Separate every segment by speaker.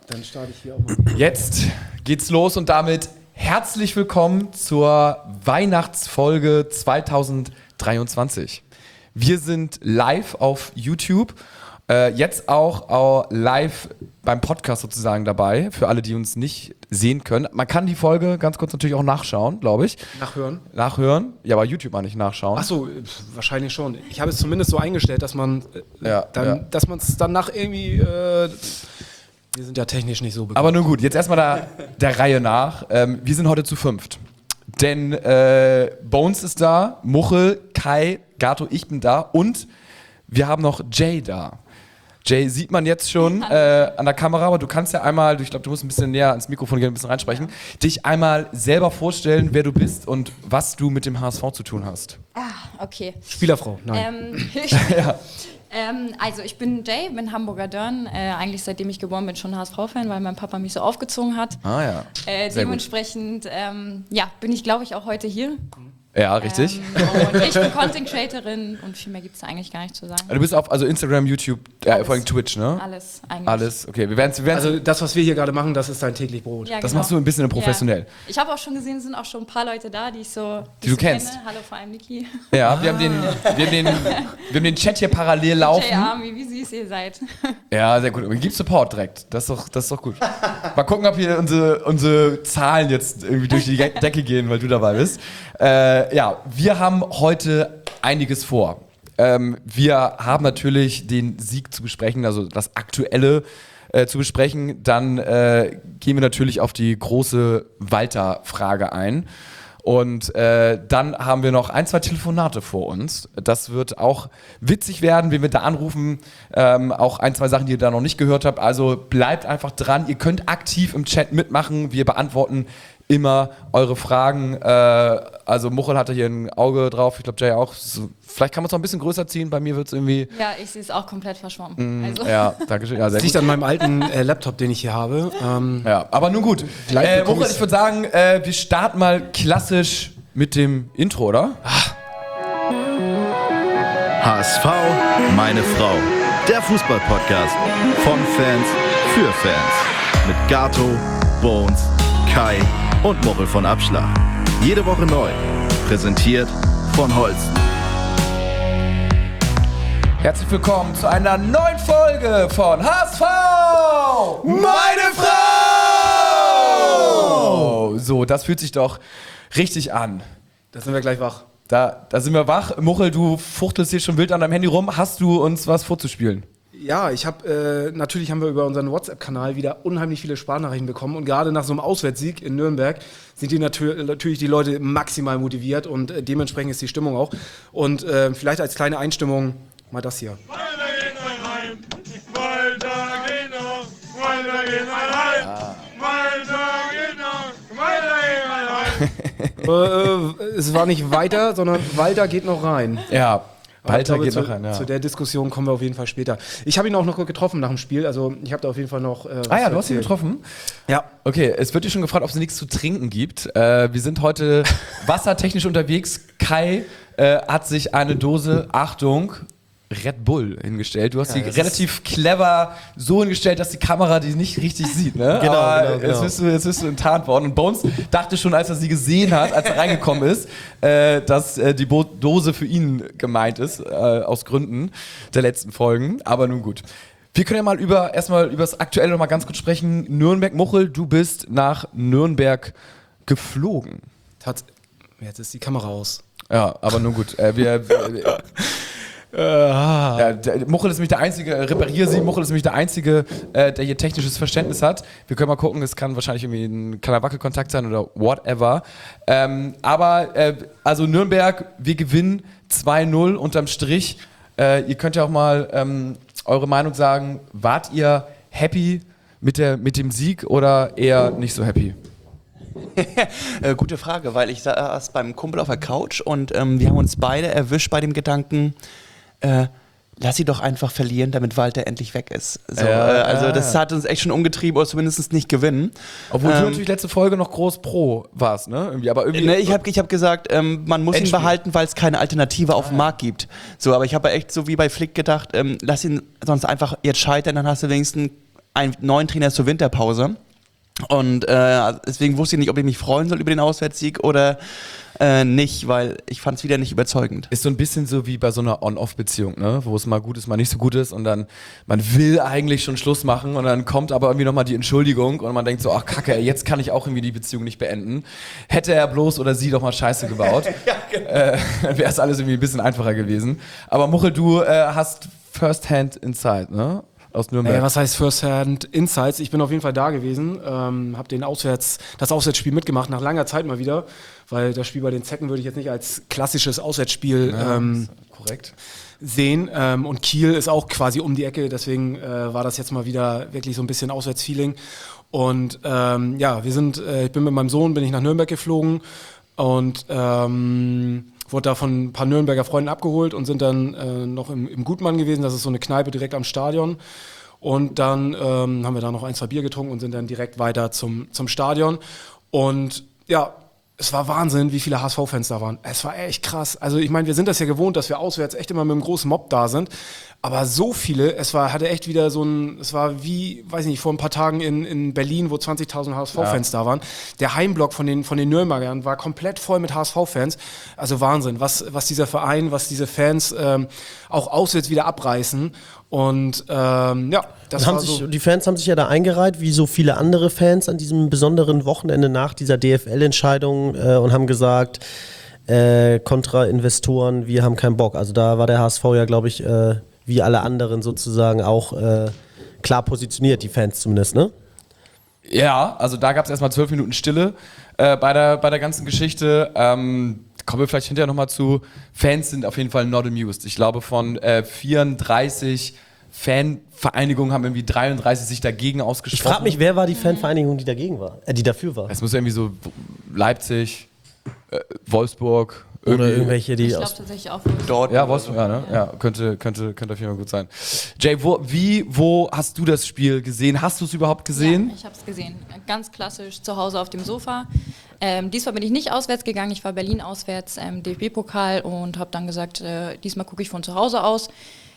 Speaker 1: Dann starte ich hier auch mal.
Speaker 2: Jetzt geht's los und damit herzlich willkommen zur Weihnachtsfolge 2023. Wir sind live auf YouTube, jetzt auch live beim Podcast sozusagen dabei, für alle, die uns nicht sehen können. Man kann die Folge ganz kurz natürlich auch nachschauen, glaube ich. Nachhören? Ja, bei YouTube mal nicht nachschauen.
Speaker 1: Achso, wahrscheinlich schon. Ich habe es zumindest so eingestellt, dass man dass man es danach irgendwie... wir sind ja technisch nicht so bekannt.
Speaker 2: Aber nun gut, jetzt erstmal der Reihe nach. Wir sind heute zu fünft. Denn Bones ist da, Muchel, Kai, Gato, ich bin da und wir haben noch Jay da. Jay sieht man jetzt schon an der Kamera, aber du kannst ja einmal, ich glaube, du musst ein bisschen näher ans Mikrofon gehen, ein bisschen reinsprechen, dich einmal selber vorstellen, wer du bist und was du mit dem HSV zu tun hast.
Speaker 3: Okay.
Speaker 1: Spielerfrau, nein.
Speaker 3: Also ich bin Jay, bin Hamburger Dörn, eigentlich seitdem ich geboren bin schon HSV-Fan, weil mein Papa mich so aufgezogen hat. Dementsprechend bin ich, glaube ich, auch heute hier.
Speaker 2: Ja, richtig.
Speaker 3: Und ich bin Content-Creatorin und viel mehr gibt es da eigentlich gar nicht zu sagen.
Speaker 2: Du bist auf Instagram, YouTube, vor allem Twitch, ne?
Speaker 3: Alles eigentlich.
Speaker 2: Alles, okay. Wir werden's
Speaker 1: also das, was wir hier gerade machen, das ist dein täglich Brot.
Speaker 3: Ja,
Speaker 2: das
Speaker 3: genau.
Speaker 2: machst du ein bisschen professionell.
Speaker 3: Ja. Ich habe auch schon gesehen, es sind auch schon ein paar Leute da, die
Speaker 2: du kennst.
Speaker 3: Kenne. Hallo, vor allem Niki.
Speaker 2: Ja, wir haben den Chat hier parallel laufen.
Speaker 3: Jay Army, wie süß ihr seid.
Speaker 2: Ja, sehr gut. Aber gib Support direkt. Das ist doch gut. Mal gucken, ob hier unsere Zahlen jetzt irgendwie durch die Decke gehen, weil du dabei bist. Wir haben heute einiges vor. Wir haben natürlich den Sieg zu besprechen, also das Aktuelle zu besprechen. Dann gehen wir natürlich auf die große Walter-Frage ein. Und dann haben wir noch 1, 2 Telefonate vor uns. Das wird auch witzig werden, wenn wir da anrufen. Auch 1, 2 Sachen, die ihr da noch nicht gehört habt. Also bleibt einfach dran. Ihr könnt aktiv im Chat mitmachen. Wir beantworten immer eure Fragen. Also Muchel hatte hier ein Auge drauf. Ich glaube, Jay auch. So, vielleicht kann man es noch ein bisschen größer ziehen. Bei mir wird es irgendwie...
Speaker 3: Ja, ich sehe es auch komplett verschwommen.
Speaker 2: Ja, danke schön. Ja, sehr
Speaker 1: das liegt an meinem alten Laptop, den ich hier habe.
Speaker 2: Ja, aber nun gut. Muchel, ich würde sagen, wir starten mal klassisch mit dem Intro, oder?
Speaker 4: HSV, meine Frau. Der Fußball-Podcast von Fans für Fans. Mit Gato, Bones, Kai und Muchel von Abschlag. Jede Woche neu. Präsentiert von Holsten.
Speaker 2: Herzlich willkommen zu einer neuen Folge von HSV! Meine Frau! So, das fühlt sich doch richtig an.
Speaker 1: Da sind wir gleich wach.
Speaker 2: Da sind wir wach. Muchel, du fuchtelst hier schon wild an deinem Handy rum. Hast du uns was vorzuspielen?
Speaker 1: Ja, natürlich haben wir über unseren WhatsApp-Kanal wieder unheimlich viele Sprachnachrichten bekommen und gerade nach so einem Auswärtssieg in Nürnberg sind die natürlich die Leute maximal motiviert und dementsprechend ist die Stimmung auch. Und vielleicht als kleine Einstimmung mal das hier.
Speaker 5: Weiter geht mein Heim, weiter geht noch, weiter geht mein Heim, weiter geht noch, weiter geht mein Heim.
Speaker 1: Es war nicht weiter, sondern Walter geht noch rein.
Speaker 2: Ja. Walter geht noch
Speaker 1: rein,
Speaker 2: ja.
Speaker 1: Zu der Diskussion kommen wir auf jeden Fall später. Ich habe ihn auch noch getroffen nach dem Spiel, also ich habe da auf jeden Fall noch
Speaker 2: du hast ihn getroffen?
Speaker 1: Ja.
Speaker 2: Okay, es wird dir schon gefragt, ob es nichts zu trinken gibt. Wir sind heute wassertechnisch unterwegs. Kai hat sich eine Dose, Achtung, Red Bull hingestellt. Du hast sie relativ clever so hingestellt, dass die Kamera die nicht richtig sieht, ne?
Speaker 1: Genau.
Speaker 2: Jetzt bist du enttarnt worden. Und Bones dachte schon, als er sie gesehen hat, als er reingekommen ist, dass die Dose für ihn gemeint ist, aus Gründen der letzten Folgen. Aber nun gut. Wir können ja mal erstmal über das Aktuelle noch mal ganz kurz sprechen. Nürnberg, Muchel, du bist nach Nürnberg geflogen.
Speaker 1: Jetzt ist die Kamera aus.
Speaker 2: Ja, aber nun gut. Muchel ist nämlich der Einzige, Muchel ist nämlich der Einzige, der hier technisches Verständnis hat. Wir können mal gucken, es kann wahrscheinlich irgendwie ein kleiner Wackelkontakt sein oder whatever. Also Nürnberg, wir gewinnen 2-0 unterm Strich. Ihr könnt ja auch mal eure Meinung sagen. Wart ihr happy mit dem Sieg oder eher nicht so happy?
Speaker 6: Gute Frage, weil ich saß beim Kumpel auf der Couch und wir haben uns beide erwischt bei dem Gedanken, lass sie doch einfach verlieren, damit Walter endlich weg ist. So, also das hat uns echt schon umgetrieben oder zumindest nicht gewinnen.
Speaker 2: Obwohl du natürlich letzte Folge noch groß pro warst, ne?
Speaker 6: Ich hab gesagt, man muss ihn behalten, weil es keine Alternative auf dem Markt gibt. So, aber ich habe echt so wie bei Flick gedacht, lass ihn sonst einfach jetzt scheitern, dann hast du wenigstens einen neuen Trainer zur Winterpause. Und deswegen wusste ich nicht, ob ich mich freuen soll über den Auswärtssieg oder nicht, weil ich fand es wieder nicht überzeugend.
Speaker 2: Ist so ein bisschen so wie bei so einer On-Off-Beziehung, ne? Wo es mal gut ist, mal nicht so gut ist und dann, man will eigentlich schon Schluss machen und dann kommt aber irgendwie nochmal die Entschuldigung und man denkt so, ach Kacke, jetzt kann ich auch irgendwie die Beziehung nicht beenden. Hätte er bloß oder sie doch mal Scheiße gebaut, ja, genau. Dann wäre es alles irgendwie ein bisschen einfacher gewesen. Aber Muchel, du hast First-Hand Insight, ne? Aus Nürnberg.
Speaker 1: Was heißt First-Hand Insights? Ich bin auf jeden Fall da gewesen, habe das Auswärtsspiel mitgemacht, nach langer Zeit mal wieder, weil das Spiel bei den Zecken würde ich jetzt nicht als klassisches Auswärtsspiel
Speaker 2: korrekt
Speaker 1: sehen. Und Kiel ist auch quasi um die Ecke, deswegen war das jetzt mal wieder wirklich so ein bisschen Auswärtsfeeling. Und ich bin mit meinem Sohn, bin ich nach Nürnberg geflogen und wurde da von ein paar Nürnberger Freunden abgeholt und sind dann noch im Gutmann gewesen. Das ist so eine Kneipe direkt am Stadion. Und dann haben wir da noch 1, 2 Bier getrunken und sind dann direkt weiter zum Stadion. Und ja, es war Wahnsinn, wie viele HSV-Fans da waren. Es war echt krass. Also ich meine, wir sind das ja gewohnt, dass wir auswärts echt immer mit einem großen Mob da sind. Aber so viele, es war wie, weiß ich nicht, vor ein paar Tagen in Berlin, wo 20.000 HSV-Fans da waren. Der Heimblock von den Nürnbergern war komplett voll mit HSV-Fans. Also Wahnsinn, was dieser Verein, was diese Fans auch auswärts wieder abreißen. Und das war so.
Speaker 7: Die Fans haben sich ja da eingereiht, wie so viele andere Fans an diesem besonderen Wochenende nach dieser DFL-Entscheidung und haben gesagt, kontra Investoren, wir haben keinen Bock. Also da war der HSV ja, glaube ich, wie alle anderen sozusagen auch klar positioniert, die Fans zumindest, ne?
Speaker 2: Ja, also da gab es erstmal 12 Minuten Stille bei der ganzen Geschichte. Kommen wir vielleicht hinterher nochmal zu. Fans sind auf jeden Fall not amused. Ich glaube, von 34 Fanvereinigungen haben irgendwie 33 sich dagegen ausgesprochen.
Speaker 7: Ich frage mich, wer war die Fanvereinigung, die dagegen war? Die dafür war?
Speaker 2: Es muss irgendwie so Leipzig, Wolfsburg.
Speaker 7: Oder irgendwelche, die
Speaker 3: ich glaube tatsächlich auch
Speaker 2: dort. Ja, Wolfsburg, ja, ne? Ja, könnte auf jeden Fall gut sein. Jay, wo hast du das Spiel gesehen? Hast du es überhaupt gesehen?
Speaker 3: Ja, ich habe es gesehen. Ganz klassisch zu Hause auf dem Sofa. Diesmal bin ich nicht auswärts gegangen. Ich war Berlin auswärts, DFB-Pokal und habe dann gesagt, diesmal gucke ich von zu Hause aus.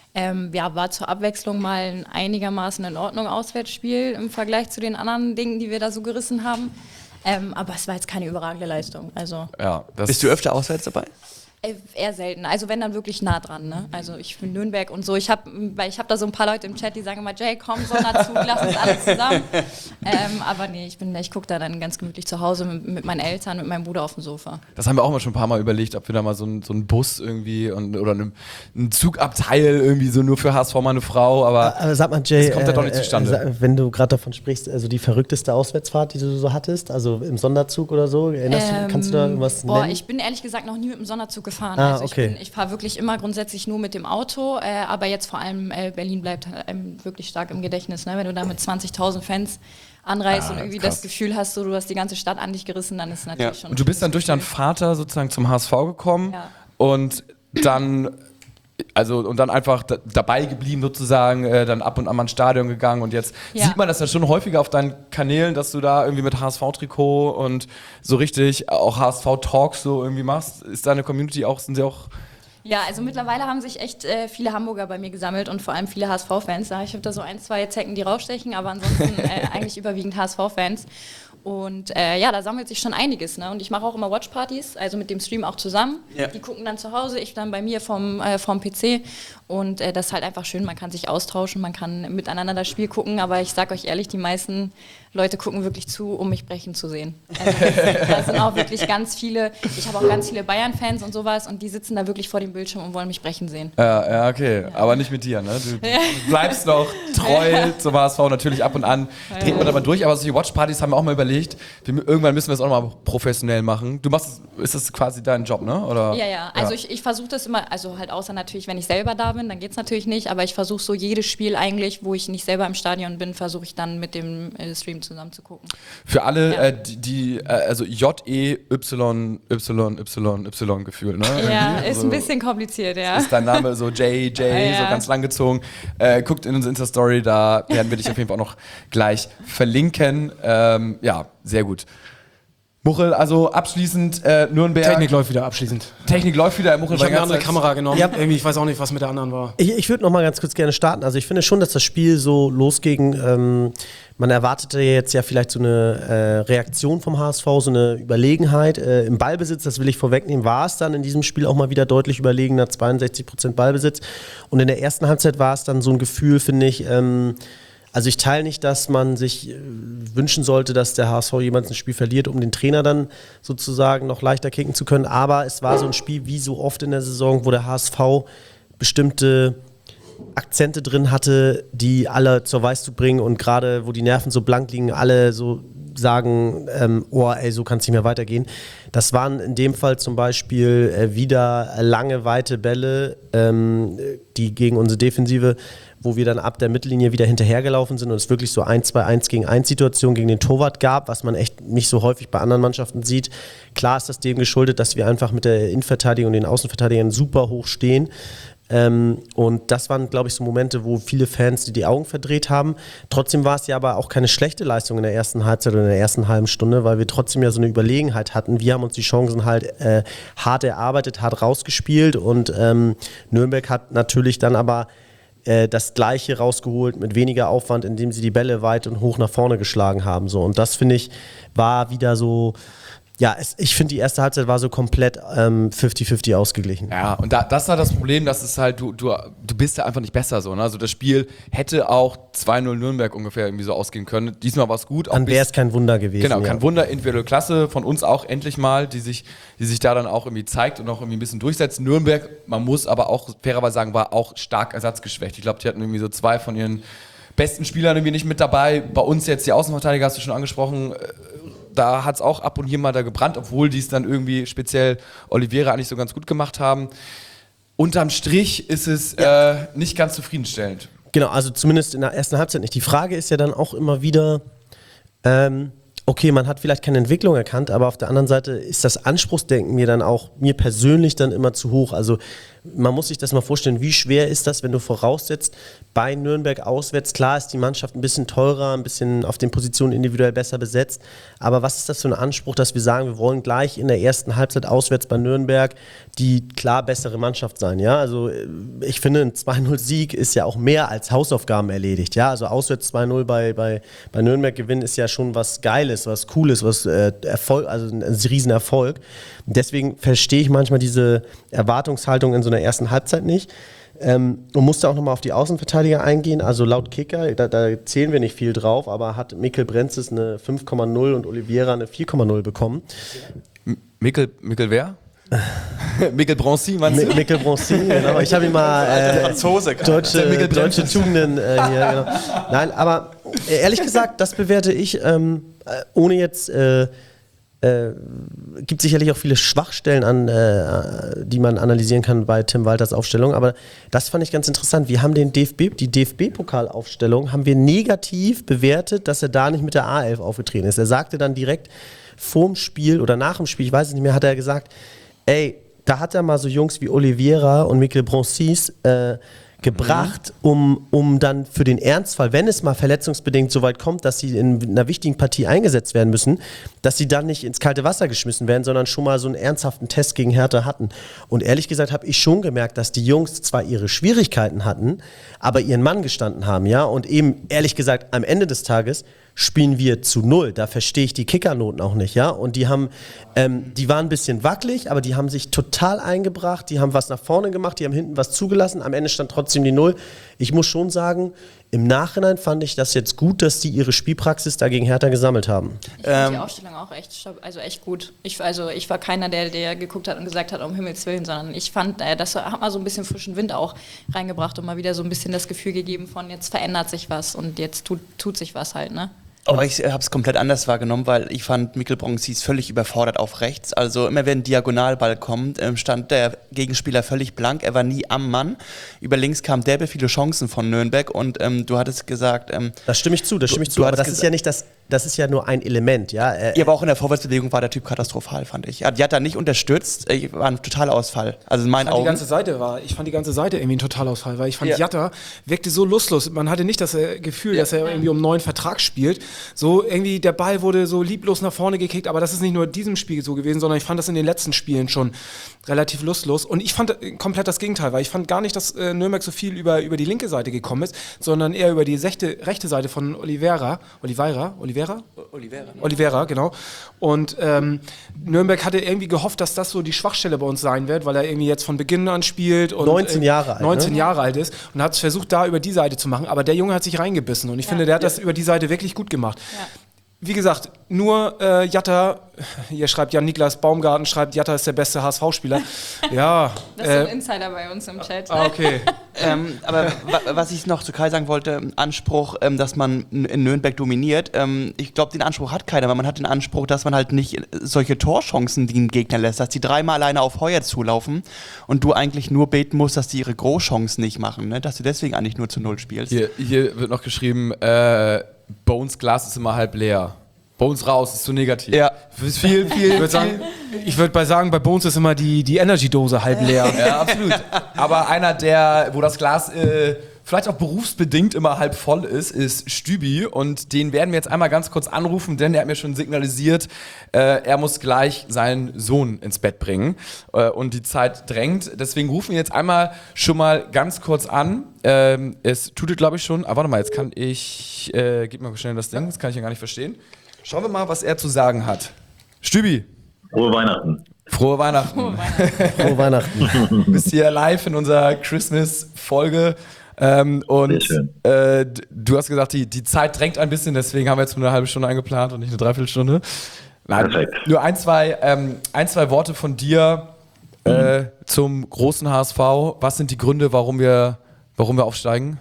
Speaker 3: War zur Abwechslung mal ein einigermaßen in Ordnung Auswärtsspiel im Vergleich zu den anderen Dingen, die wir da so gerissen haben. Aber es war jetzt keine überragende Leistung. Also
Speaker 2: ja,
Speaker 6: bist du öfter auswärts dabei?
Speaker 3: Eher selten. Also wenn dann wirklich nah dran. Ne? Also ich bin Nürnberg und so. Ich hab da so ein paar Leute im Chat, die sagen immer, Jay, komm, Sonderzug, lass uns alle zusammen. Aber nee, ich gucke da dann ganz gemütlich zu Hause mit meinen Eltern, mit meinem Bruder auf dem Sofa.
Speaker 2: Das haben wir auch mal schon ein paar Mal überlegt, ob wir da mal so einen Bus irgendwie oder einen Zugabteil irgendwie so nur für HSV meine Frau, aber
Speaker 7: sag mal, Jay,
Speaker 2: das kommt ja doch nicht zustande.
Speaker 7: Wenn du gerade davon sprichst, also die verrückteste Auswärtsfahrt, die du so hattest, also im Sonderzug oder so, kannst du da irgendwas nennen?
Speaker 3: Ich bin ehrlich gesagt noch nie mit dem Sonderzug gefahren.
Speaker 7: Also okay.
Speaker 3: Ich fahre wirklich immer grundsätzlich nur mit dem Auto, aber jetzt vor allem Berlin bleibt einem wirklich stark im Gedächtnis. Ne? Wenn du da mit 20.000 Fans anreist und irgendwie das Gefühl hast, so, du hast die ganze Stadt an dich gerissen, dann ist es natürlich schon...
Speaker 2: Und du bist dann durch deinen Vater sozusagen zum HSV gekommen und dann... und dann einfach dabei geblieben sozusagen, dann ab und an mal ins Stadion gegangen und jetzt sieht man das ja schon häufiger auf deinen Kanälen, dass du da irgendwie mit HSV-Trikot und so richtig auch HSV-Talks so irgendwie machst. Ist deine Community auch, sind sie auch...
Speaker 3: Ja, also mittlerweile haben sich echt viele Hamburger bei mir gesammelt und vor allem viele HSV-Fans. Ich habe da so 1, 2 Zecken, die rausstechen, aber ansonsten eigentlich überwiegend HSV-Fans. Und da sammelt sich schon einiges. Ne? Und ich mache auch immer Watchpartys, also mit dem Stream auch zusammen. Ja. Die gucken dann zu Hause, ich dann bei mir vom PC. Und das ist halt einfach schön, man kann sich austauschen, man kann miteinander das Spiel gucken. Aber ich sag euch ehrlich, die meisten Leute gucken wirklich zu, um mich brechen zu sehen. Also das sind auch wirklich ganz viele, ich habe auch ganz viele Bayern-Fans und sowas und die sitzen da wirklich vor dem Bildschirm und wollen mich brechen sehen.
Speaker 2: Ja, okay, aber nicht mit dir, ne? Du bleibst noch treu zum HSV, natürlich ab und an dreht man da mal durch, aber solche Watchpartys haben wir auch mal überlegt, irgendwann müssen wir es auch noch mal professionell machen. Ist das quasi dein Job, ne? Oder?
Speaker 3: Ja, also ich versuche das immer, also halt außer natürlich, wenn ich selber da bin, dann geht es natürlich nicht, aber ich versuche so jedes Spiel eigentlich, wo ich nicht selber im Stadion bin, versuche ich dann mit dem Stream zusammen zu gucken.
Speaker 2: Für alle, die also J-E-Y-Y-Y gefühlt, ne?
Speaker 3: Ja, ist ein bisschen kompliziert, ja.
Speaker 2: Ist dein Name so J, so ganz lang gezogen. Guckt in unsere Insta-Story, da werden wir dich auf jeden Fall auch noch gleich verlinken. Ja, sehr gut. Muchel, also abschließend Nürnberg.
Speaker 1: Technik läuft wieder abschließend.
Speaker 2: Technik läuft wieder, Muchel.
Speaker 1: Ich habe eine andere Kamera genommen. Ja. Irgendwie, ich weiß auch nicht, was mit der anderen war.
Speaker 7: Ich würde noch mal ganz kurz gerne starten. Also ich finde schon, dass das Spiel so losging. Man erwartete jetzt ja vielleicht so eine Reaktion vom HSV, so eine Überlegenheit. Im Ballbesitz, das will ich vorwegnehmen, war es dann in diesem Spiel auch mal wieder deutlich überlegener, 62% Ballbesitz. Und in der ersten Halbzeit war es dann so ein Gefühl, finde ich, also ich teile nicht, dass man sich wünschen sollte, dass der HSV jemals ein Spiel verliert, um den Trainer dann sozusagen noch leichter kicken zu können. Aber es war so ein Spiel wie so oft in der Saison, wo der HSV bestimmte Akzente drin hatte, die alle zur Weißglut bringen und gerade wo die Nerven so blank liegen, alle so sagen, so kann es nicht mehr weitergehen. Das waren in dem Fall zum Beispiel wieder lange, weite Bälle, die gegen unsere Defensive, wo wir dann ab der Mittellinie wieder hinterhergelaufen sind und es wirklich so 1-2-1 gegen 1 Situation gegen den Torwart gab, was man echt nicht so häufig bei anderen Mannschaften sieht. Klar ist das dem geschuldet, dass wir einfach mit der Innenverteidigung und den Außenverteidigern super hoch stehen. Und das waren, glaube ich, so Momente, wo viele Fans die Augen verdreht haben. Trotzdem war es ja aber auch keine schlechte Leistung in der ersten Halbzeit oder in der ersten halben Stunde, weil wir trotzdem ja so eine Überlegenheit hatten. Wir haben uns die Chancen halt hart erarbeitet, hart rausgespielt und Nürnberg hat natürlich dann aber das Gleiche rausgeholt mit weniger Aufwand, indem sie die Bälle weit und hoch nach vorne geschlagen haben. So. Und das, finde ich, war wieder so, ja, ich finde, die erste Halbzeit war so komplett 50-50 ausgeglichen.
Speaker 2: Ja, und das war das Problem, dass es halt, du bist ja einfach nicht besser so. Ne? Also das Spiel hätte auch 2-0 Nürnberg ungefähr irgendwie so ausgehen können. Diesmal war es gut.
Speaker 7: Dann wäre es kein Wunder gewesen.
Speaker 2: Genau, kein Wunder, individuelle Klasse von uns auch endlich mal, die sich da dann auch irgendwie zeigt und auch irgendwie ein bisschen durchsetzt. Nürnberg, man muss aber auch fairerweise sagen, war auch stark ersatzgeschwächt. Ich glaube, die hatten irgendwie so 2 von ihren besten Spielern irgendwie nicht mit dabei. Bei uns jetzt die Außenverteidiger, hast du schon angesprochen, da hat es auch ab und hier mal da gebrannt, obwohl die es dann irgendwie speziell Oliveira eigentlich so ganz gut gemacht haben. Unterm Strich ist es nicht ganz zufriedenstellend.
Speaker 7: Genau, also zumindest in der ersten Halbzeit nicht. Die Frage ist ja dann auch immer wieder, okay, man hat vielleicht keine Entwicklung erkannt, aber auf der anderen Seite ist das Anspruchsdenken mir persönlich dann immer zu hoch. Also man muss sich das mal vorstellen, wie schwer ist das, wenn du voraussetzt, bei Nürnberg auswärts, klar ist die Mannschaft ein bisschen teurer, ein bisschen auf den Positionen individuell besser besetzt, aber was ist das für ein Anspruch, dass wir sagen, wir wollen gleich in der ersten Halbzeit auswärts bei Nürnberg die klar bessere Mannschaft sein, ja, also ich finde, ein 2-0-Sieg ist ja auch mehr als Hausaufgaben erledigt, ja, also auswärts 2-0 bei Nürnberg gewinnen ist ja schon was Geiles, was Cooles, was Erfolg, also ein Riesenerfolg. Deswegen verstehe ich manchmal diese Erwartungshaltung in so einer ersten Halbzeit nicht. Und musste auch nochmal auf die Außenverteidiger eingehen. Also laut Kicker, da zählen wir nicht viel drauf, aber hat Mikkel Brenzes eine 5,0 und Oliveira eine 4,0 bekommen.
Speaker 2: Mikkel wer? Mikkel Bronzy, meinst du?
Speaker 7: Mikkel Bronzy, genau. Ich habe ihn mal deutsche Tugenden hier. Genau. Nein, aber ehrlich gesagt, das bewerte ich, ohne jetzt... gibt sicherlich auch viele Schwachstellen an, die man analysieren kann bei Tim Walters Aufstellung, aber das fand ich ganz interessant. Wir haben die DFB-Pokalaufstellung haben wir negativ bewertet, dass er da nicht mit der A11 aufgetreten ist. Er sagte dann direkt vorm Spiel oder nach dem Spiel, ich weiß es nicht mehr, hat er gesagt, ey, da hat er mal so Jungs wie Oliveira und Mikkel Bronzis gebracht, um dann für den Ernstfall, wenn es mal verletzungsbedingt so weit kommt, dass sie in einer wichtigen Partie eingesetzt werden müssen, dass sie dann nicht ins kalte Wasser geschmissen werden, sondern schon mal so einen ernsthaften Test gegen Hertha hatten. Und ehrlich gesagt habe ich schon gemerkt, dass die Jungs zwar ihre Schwierigkeiten hatten, aber ihren Mann gestanden haben, ja, und eben ehrlich gesagt am Ende des Tages spielen wir zu 0. Da verstehe ich die Kickernoten auch nicht, ja. Und die waren ein bisschen wackelig, aber die haben sich total eingebracht, die haben was nach vorne gemacht, die haben hinten was zugelassen, am Ende stand trotzdem die 0. Ich muss schon sagen, im Nachhinein fand ich das jetzt gut, dass die ihre Spielpraxis da gegen Hertha gesammelt haben.
Speaker 3: Ich fand die Aufstellung auch echt gut. Ich war keiner, der geguckt hat und gesagt hat, um Himmels Willen, sondern ich fand, das hat mal so ein bisschen frischen Wind auch reingebracht und mal wieder so ein bisschen das Gefühl gegeben von, jetzt verändert sich was und jetzt tut sich was halt, ne?
Speaker 6: Aber ich habe es komplett anders wahrgenommen, weil ich fand, Mikkel Bronzis völlig überfordert auf rechts. Also immer wenn ein Diagonalball kommt, stand der Gegenspieler völlig blank. Er war nie am Mann. Über links kamen derbe viele Chancen von Nürnberg und du hattest gesagt...
Speaker 7: das stimme ich zu, aber das ist ja nicht das das ist ja nur ein Element, ja.
Speaker 6: Ja, aber auch in der Vorwärtsbewegung war der Typ katastrophal, fand ich. Die hat da nicht unterstützt, war ein Totalausfall. Also in meinen Augen.
Speaker 1: Ich fand die ganze Seite irgendwie ein Totalausfall, weil ich fand, Jatta wirkte so lustlos. Man hatte nicht das Gefühl, dass er irgendwie um einen neuen Vertrag spielt. So irgendwie, der Ball wurde so lieblos nach vorne gekickt, aber das ist nicht nur in diesem Spiel so gewesen, sondern ich fand das in den letzten Spielen schon relativ lustlos. Und ich fand komplett das Gegenteil, weil ich fand gar nicht, dass Nürnberg so viel über die linke Seite gekommen ist, sondern eher über die rechte Seite von Oliveira, genau. Und Nürnberg hatte irgendwie gehofft, dass das so die Schwachstelle bei uns sein wird, weil er irgendwie jetzt von Beginn an spielt und
Speaker 7: 19 Jahre alt
Speaker 1: ist und hat es versucht, da über die Seite zu machen, aber der Junge hat sich reingebissen und ich finde, der hat das über die Seite wirklich gut gemacht. Ja. Wie gesagt, nur Jatta, hier schreibt Jan-Niklas Baumgarten, schreibt, Jatta ist der beste HSV-Spieler. Ja.
Speaker 3: Das ist ein Insider bei uns im Chat.
Speaker 1: Okay.
Speaker 6: Aber was ich noch zu Kai sagen wollte, Anspruch, dass man in Nürnberg dominiert, ich glaube, den Anspruch hat keiner, weil man hat den Anspruch, dass man halt nicht solche Torchancen den Gegner lässt, dass die dreimal alleine auf Heuer zulaufen und du eigentlich nur beten musst, dass die ihre Großchancen nicht machen, ne? Dass du deswegen eigentlich nur zu 0 spielst.
Speaker 2: Hier wird noch geschrieben, Bones Glas ist immer halb leer. Bones raus ist zu negativ.
Speaker 6: Ja.
Speaker 1: Ich würde sagen, bei Bones ist immer die Energy-Dose halb leer.
Speaker 2: Ja, absolut. Aber einer, wo das Glas vielleicht auch berufsbedingt immer halb voll ist Stübi. Und den werden wir jetzt einmal ganz kurz anrufen, denn der hat mir schon signalisiert, er muss gleich seinen Sohn ins Bett bringen. Und die Zeit drängt. Deswegen rufen wir jetzt einmal schon mal ganz kurz an. Es tut, glaube ich, schon. Aber warte mal, jetzt kann ich... gib mal schnell das Ding, das kann ich ja gar nicht verstehen. Schauen wir mal, was er zu sagen hat. Stübi.
Speaker 8: Frohe Weihnachten.
Speaker 2: Frohe Weihnachten.
Speaker 7: Frohe Weihnachten.
Speaker 2: Du bist hier live in unserer Christmas-Folge. Und du hast gesagt, die Zeit drängt ein bisschen, deswegen haben wir jetzt nur eine halbe Stunde eingeplant und nicht eine Dreiviertelstunde. Nein, perfekt. Nur ein, zwei Worte von dir zum großen HSV. Was sind die Gründe, warum wir aufsteigen?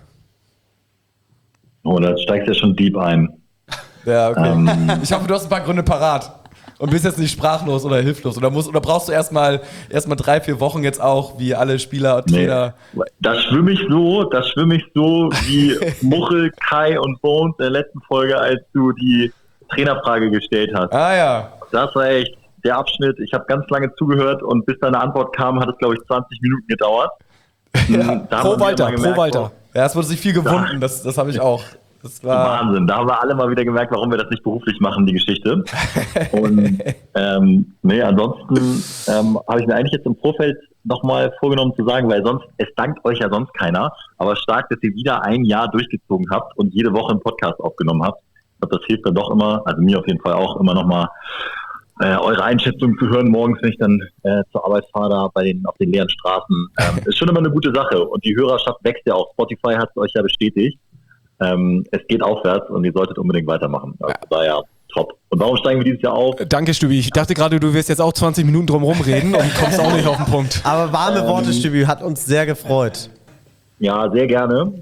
Speaker 8: Oh, da steigst du ja schon deep ein.
Speaker 2: Ja, okay. Ich hoffe, du hast ein paar Gründe parat und bist jetzt nicht sprachlos oder hilflos. Oder brauchst du erstmal 3-4 Wochen jetzt auch, wie alle Spieler und Trainer?
Speaker 8: Nee, das schwimme ich so wie Muchel, Kai und Bones in der letzten Folge, als du die Trainerfrage gestellt hast.
Speaker 2: Ah ja.
Speaker 8: Das war echt der Abschnitt. Ich habe ganz lange zugehört und bis deine Antwort kam, hat es, glaube ich, 20 Minuten gedauert.
Speaker 2: Ja, pro Walter. Ja, es wurde sich viel gewunden, das habe ich auch. Das war
Speaker 8: Wahnsinn, da haben wir alle mal wieder gemerkt, warum wir das nicht beruflich machen, die Geschichte. Und ansonsten habe ich mir eigentlich jetzt im Vorfeld nochmal vorgenommen zu sagen, weil es dankt euch ja sonst keiner, aber stark, dass ihr wieder ein Jahr durchgezogen habt und jede Woche einen Podcast aufgenommen habt. Ich glaube, das hilft dann doch immer, also mir auf jeden Fall auch immer nochmal eure Einschätzung zu hören morgens, wenn ich dann zur Arbeit fahre, da auf den leeren Straßen. Ist schon immer eine gute Sache und die Hörerschaft wächst ja auch. Spotify hat es euch ja bestätigt. Es geht aufwärts und ihr solltet unbedingt weitermachen. Also daher top. Und warum steigen wir dieses Jahr auf?
Speaker 1: Danke, Stübi. Ich dachte gerade, du wirst jetzt auch 20 Minuten drum rumreden und kommst auch nicht auf den Punkt.
Speaker 7: Aber warme Worte, Stübi, hat uns sehr gefreut.
Speaker 8: Ja, sehr gerne.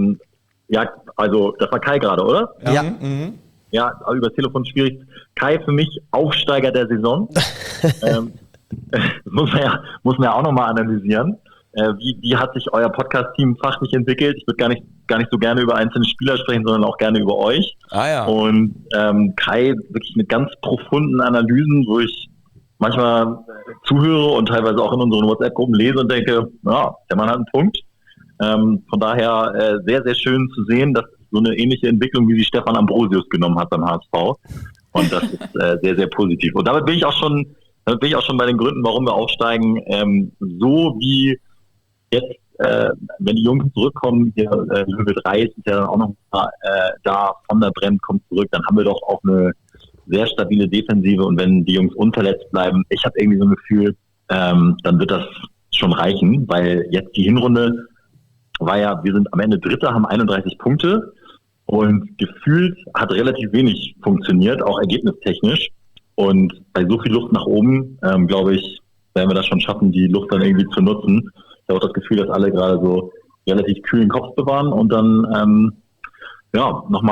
Speaker 8: Also das war Kai gerade, oder?
Speaker 7: Ja.
Speaker 8: Ja, aber über das Telefon schwierig. Kai für mich Aufsteiger der Saison. Muss man ja auch nochmal analysieren. Wie hat sich euer Podcast-Team fachlich entwickelt? Ich würde gar nicht so gerne über einzelne Spieler sprechen, sondern auch gerne über euch.
Speaker 2: Ah ja.
Speaker 8: Und Kai wirklich mit ganz profunden Analysen, wo ich manchmal zuhöre und teilweise auch in unseren WhatsApp-Gruppen lese und denke, ja, der Mann hat einen Punkt. Von daher sehr, sehr schön zu sehen, dass so eine ähnliche Entwicklung, wie sie Stefan Ambrosius genommen hat beim HSV. Und das ist sehr, sehr positiv. Und damit bin ich auch schon bei den Gründen, warum wir aufsteigen. So wie jetzt, wenn die Jungs zurückkommen, hier Löwe 3 ist ja dann auch noch mal, da, Von der Brent kommt zurück, dann haben wir doch auch eine sehr stabile Defensive und wenn die Jungs unverletzt bleiben, ich habe irgendwie so ein Gefühl, dann wird das schon reichen, weil jetzt die Hinrunde war ja, wir sind am Ende Dritter, haben 31 Punkte und gefühlt hat relativ wenig funktioniert, auch ergebnistechnisch und bei so viel Luft nach oben, glaube ich, werden wir das schon schaffen, die Luft dann irgendwie zu nutzen. Ich habe auch das Gefühl, dass alle gerade so relativ kühlen Kopf bewahren und dann nochmal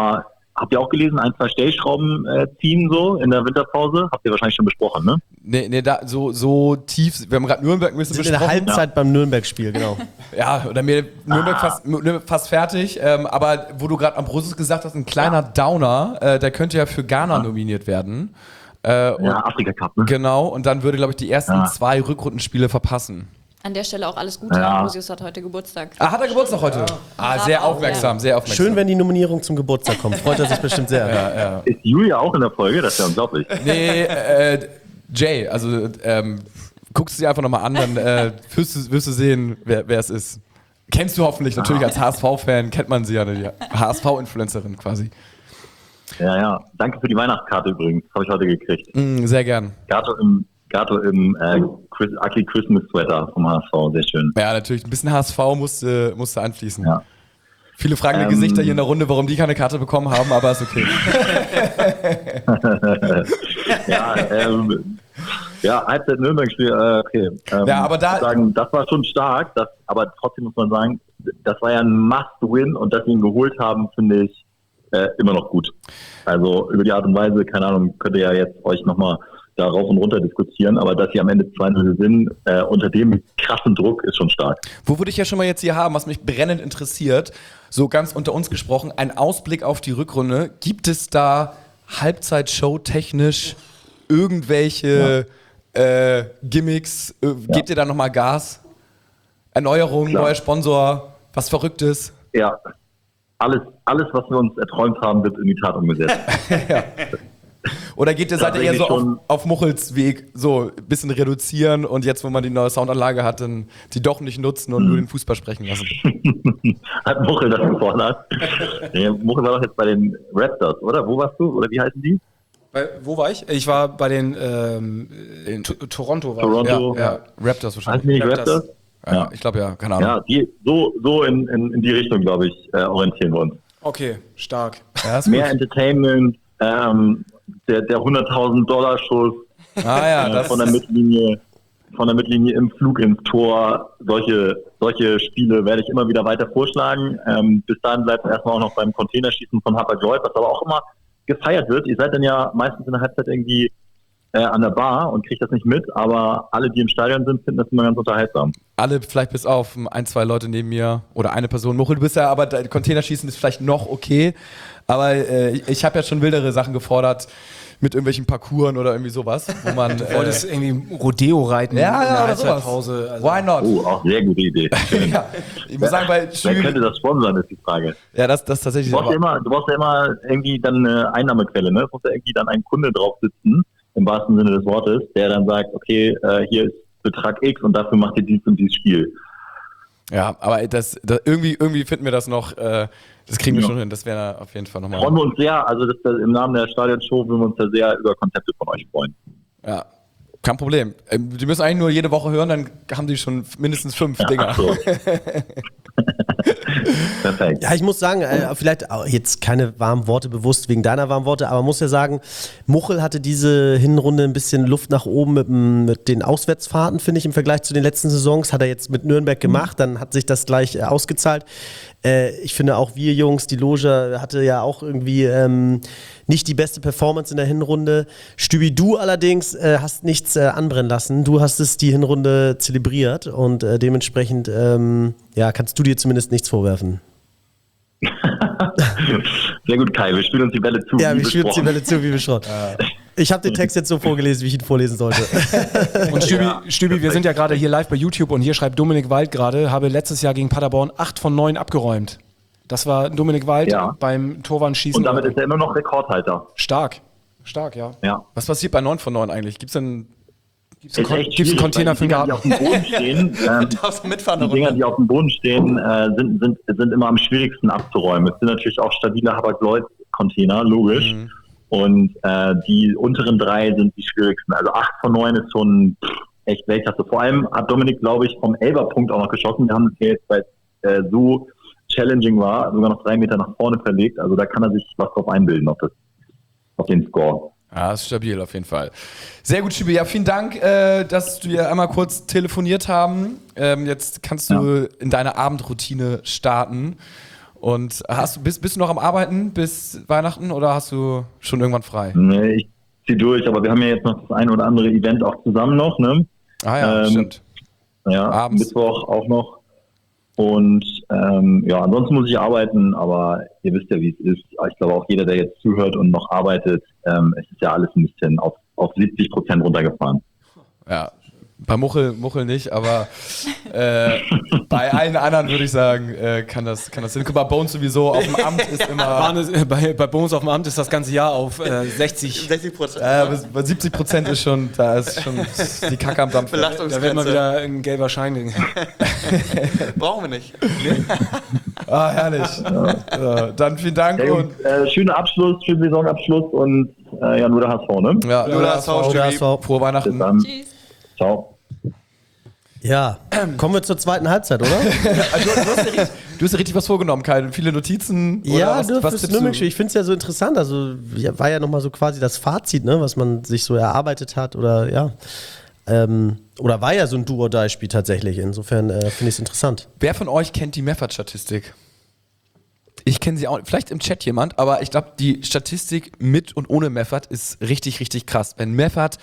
Speaker 8: habt ihr auch gelesen, 1, 2 Stellschrauben ziehen so in der Winterpause? Habt ihr wahrscheinlich schon besprochen, ne?
Speaker 2: Nee, so tief. Wir haben gerade Nürnberg ein bisschen besprochen.
Speaker 7: In der Halbzeit beim Nürnberg-Spiel, genau.
Speaker 2: Ja, oder Nürnberg fast fertig. Aber wo du gerade am Brüssel gesagt hast, ein kleiner Downer, der könnte ja für Ghana nominiert werden.
Speaker 8: Afrika Cup, ne?
Speaker 2: Genau, und dann würde, glaube ich, die ersten 2 Rückrundenspiele verpassen.
Speaker 3: An der Stelle auch alles Gute. Ambrosius hat heute Geburtstag.
Speaker 2: Hat er Geburtstag heute? Sehr aufmerksam, sehr aufmerksam.
Speaker 7: Schön, wenn die Nominierung zum Geburtstag kommt. Freut er sich bestimmt sehr.
Speaker 8: Ist Julia auch in der Folge? Das ist ja unglaublich.
Speaker 2: Nee, Jay, also guckst du dir einfach nochmal an, dann wirst du sehen, wer es ist. Kennst du hoffentlich, natürlich als HSV-Fan kennt man sie ja, die HSV-Influencerin quasi.
Speaker 8: Ja. Danke für die Weihnachtskarte übrigens. Das habe ich heute gekriegt.
Speaker 2: Sehr gern.
Speaker 8: Gato im Ugly Christmas Sweater vom HSV, sehr schön.
Speaker 2: Ja, natürlich. Ein bisschen HSV musste einfließen.
Speaker 8: Ja.
Speaker 2: Viele fragende Gesichter hier in der Runde, warum die keine Karte bekommen haben, aber ist okay.
Speaker 8: Halbzeit Nürnberg-Spiel, okay.
Speaker 2: Aber
Speaker 8: das war schon stark, aber trotzdem muss man sagen, das war ja ein Must-Win und dass sie ihn geholt haben, finde ich immer noch gut. Also über die Art und Weise, keine Ahnung, könnt ihr ja jetzt euch nochmal da rauf und runter diskutieren, aber dass sie am Ende 2-0 sind, unter dem krassen Druck, ist schon stark.
Speaker 2: Wo würde ich ja schon mal jetzt hier haben, was mich brennend interessiert, so ganz unter uns gesprochen, ein Ausblick auf die Rückrunde. Gibt es da Halbzeitshow technisch irgendwelche Gimmicks? Gebt ihr da nochmal Gas? Erneuerung, neuer Sponsor, was Verrücktes?
Speaker 8: Ja, alles, was wir uns erträumt haben, wird in die Tat umgesetzt.
Speaker 2: Oder seid ihr eher so auf Muchels Weg, so ein bisschen reduzieren und jetzt, wo man die neue Soundanlage hat, dann die doch nicht nutzen und nur den Fußball sprechen lassen?
Speaker 8: Hat Muchel das gefordert? Nee, Muchel war doch jetzt bei den Raptors, oder? Wo warst du? Oder wie heißen die?
Speaker 1: Wo war ich? Ich war bei den Toronto.
Speaker 8: Toronto.
Speaker 2: Ja, Raptors wahrscheinlich.
Speaker 8: Heißen die nicht Raptors?
Speaker 2: Ja, ich glaube ja, keine Ahnung.
Speaker 8: Ja, so in die Richtung, glaube ich, orientieren wir uns.
Speaker 1: Okay, stark.
Speaker 2: Ja, ist
Speaker 8: mehr
Speaker 2: gut.
Speaker 8: Entertainment, der $100.000-Schuss von der Mittellinie im Flug ins Tor. Solche Spiele werde ich immer wieder weiter vorschlagen. Bis dahin bleibt es erstmal auch noch beim Containerschießen von Hapag-Lloyd, was aber auch immer gefeiert wird. Ihr seid dann ja meistens in der Halbzeit irgendwie an der Bar und kriegt das nicht mit, aber alle, die im Stadion sind, finden das immer ganz unterhaltsam.
Speaker 2: Alle, vielleicht bis auf 1, 2 Leute neben mir oder eine Person. Muchel, du bist ja, aber Containerschießen ist vielleicht noch okay, aber ich habe ja schon wildere Sachen gefordert mit irgendwelchen Parcours oder irgendwie sowas, wo man...
Speaker 1: Du wolltest irgendwie Rodeo reiten in der Halbzeitpause.
Speaker 2: Also. Why not?
Speaker 8: Oh, auch sehr gute Idee.
Speaker 2: Ja, ich muss sagen, bei
Speaker 8: wer könnte das sponsern, ist die Frage.
Speaker 2: Ja, das tatsächlich...
Speaker 8: Du brauchst ja immer irgendwie dann eine Einnahmequelle, ne? Du musst ja irgendwie dann einen Kunde drauf sitzen, im wahrsten Sinne des Wortes, der dann sagt, okay, hier ist Betrag X und dafür macht ihr dies und dieses Spiel.
Speaker 2: Ja, aber irgendwie finden wir das noch, das kriegen wir schon hin, das wäre auf jeden Fall nochmal...
Speaker 8: Freuen wir uns sehr, also im Namen der Stadionshow würden wir uns da sehr über Konzepte von euch freuen.
Speaker 2: Ja, kein Problem. Die müssen eigentlich nur jede Woche hören, dann haben die schon mindestens 5 Dinger.
Speaker 8: Ach so. Perfekt.
Speaker 7: Ja, ich muss sagen, vielleicht jetzt keine warmen Worte bewusst wegen deiner warmen Worte, aber muss ja sagen, Muchel hatte diese Hinrunde ein bisschen Luft nach oben mit den Auswärtsfahrten, finde ich, im Vergleich zu den letzten Saisons. Hat er jetzt mit Nürnberg gemacht, dann hat sich das gleich ausgezahlt. Ich finde auch wir Jungs, die Loge hatte ja auch irgendwie nicht die beste Performance in der Hinrunde. Stübi, du allerdings hast nichts anbrennen lassen. Du hast es die Hinrunde zelebriert und dementsprechend kannst du dir zumindest nichts vorwerfen.
Speaker 8: Sehr gut, Kai. Wir spielen uns die Bälle zu.
Speaker 7: Ja, wir spielen uns die Bälle zu, wie besprochen. Ich habe den Text jetzt so vorgelesen, wie ich ihn vorlesen sollte.
Speaker 1: Und Stübi, wir sind ja gerade hier live bei YouTube und hier schreibt Dominik Wald gerade, habe letztes Jahr gegen Paderborn 8 von 9 abgeräumt. Das war Dominik Wald beim Torwandschießen.
Speaker 8: Und damit ist er immer noch Rekordhalter.
Speaker 1: Stark, ja.
Speaker 2: Was passiert bei 9 von 9 eigentlich? Gibt's einen
Speaker 1: Container für den Garten?
Speaker 8: Die auf dem Boden stehen, die Dinger, die auf dem Boden stehen, sind immer am schwierigsten abzuräumen. Es sind natürlich auch stabile Hapag-Lloyd-Container, logisch. Mhm. Und die unteren 3 sind die schwierigsten. Also 8 von 9 ist schon echt Weltklasse. Vor allem hat Dominik, glaube ich, vom Elberpunkt auch noch geschossen. Wir haben das hier jetzt, weil es so challenging war, sogar noch 3 Meter nach vorne verlegt. Also da kann er sich was drauf einbilden, auf den Score.
Speaker 2: Ja, ist stabil auf jeden Fall. Sehr gut, Stübi. Ja, vielen Dank, dass wir einmal kurz telefoniert haben. Jetzt kannst du in deine Abendroutine starten. Und bist du noch am Arbeiten bis Weihnachten oder hast du schon irgendwann frei?
Speaker 8: Nee, ich ziehe durch, aber wir haben ja jetzt noch das eine oder andere Event auch zusammen noch, ne?
Speaker 2: Ah ja, stimmt.
Speaker 8: Ja, abends. Mittwoch auch noch. Und ansonsten muss ich arbeiten, aber ihr wisst ja, wie es ist. Ich glaube auch jeder, der jetzt zuhört und noch arbeitet, es ist ja alles ein bisschen auf 70% runtergefahren.
Speaker 2: Ja, bei Muchel nicht, aber bei allen anderen würde ich sagen, kann das hin. Guck mal, Bones sowieso auf dem Amt ist immer...
Speaker 1: Bei Bones auf dem Amt ist das ganze Jahr auf 60%.
Speaker 2: Bei 70% ist schon die Kacke am Dampf.
Speaker 1: Da wird mal wieder ein gelber Schein.
Speaker 6: Brauchen wir nicht.
Speaker 2: Herrlich. Ja. Dann vielen Dank.
Speaker 8: Ja, und schönen Saisonabschluss und nur der HSV, ne?
Speaker 2: Ja, nur der HSV. Frohe Weihnachten.
Speaker 8: Bis dann. Tschüss. Ciao.
Speaker 7: Ja, kommen wir zur zweiten Halbzeit, oder?
Speaker 2: Du hast dir richtig was vorgenommen, Kai. Viele Notizen?
Speaker 7: Ja, was ich finde es ja so interessant. Also war ja nochmal so quasi das Fazit, ne, was man sich so erarbeitet hat oder ja. Oder war ja so ein Do-or-Die-Spiel tatsächlich. Insofern finde ich es interessant.
Speaker 2: Wer von euch kennt die Meffert-Statistik? Ich kenne sie auch, vielleicht im Chat jemand, aber ich glaube, die Statistik mit und ohne Meffert ist richtig, richtig krass. Wenn Meffert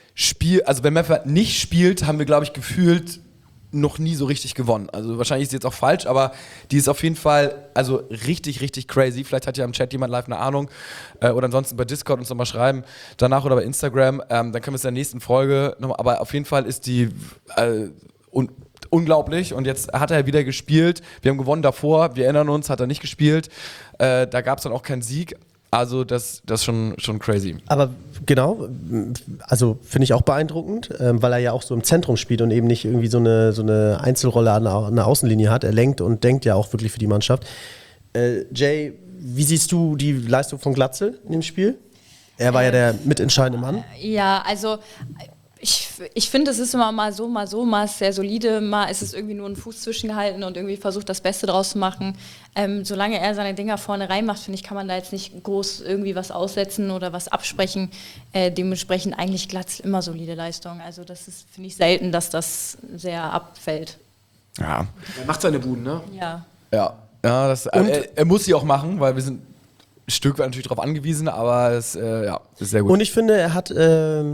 Speaker 2: nicht spielt, haben wir, glaube ich, gefühlt noch nie so richtig gewonnen. Also wahrscheinlich ist sie jetzt auch falsch, aber die ist auf jeden Fall also richtig, richtig crazy. Vielleicht hat ja im Chat jemand live eine Ahnung oder ansonsten bei Discord uns nochmal schreiben, danach oder bei Instagram. Dann können wir es in der nächsten Folge nochmal, aber auf jeden Fall ist die unglaublich und jetzt hat er wieder gespielt. Wir haben gewonnen davor, wir erinnern uns, hat er nicht gespielt. Da gab es dann auch keinen Sieg. Also das ist schon crazy.
Speaker 7: Aber genau, also finde ich auch beeindruckend, weil er ja auch so im Zentrum spielt und eben nicht irgendwie so eine Einzelrolle an der Außenlinie hat. Er lenkt und denkt ja auch wirklich für die Mannschaft. Jay, wie siehst du die Leistung von Glatzel in dem Spiel? Er war ja der mitentscheidende Mann.
Speaker 3: Ja, also ich finde, es ist immer mal so, mal ist sehr solide, mal ist es irgendwie nur ein Fuß zwischengehalten und irgendwie versucht, das Beste draus zu machen. Solange er seine Dinger vorne reinmacht, finde ich, kann man da jetzt nicht groß irgendwie was aussetzen oder was absprechen. Dementsprechend eigentlich Glatzel immer solide Leistung. Also das ist, finde ich, selten, dass das sehr abfällt.
Speaker 2: Ja.
Speaker 1: Er macht seine Buden, ne?
Speaker 3: Ja.
Speaker 2: Ja, er muss sie auch machen, weil wir sind ein Stück weit natürlich darauf angewiesen, aber es ist sehr gut.
Speaker 7: Und ich finde, er hat...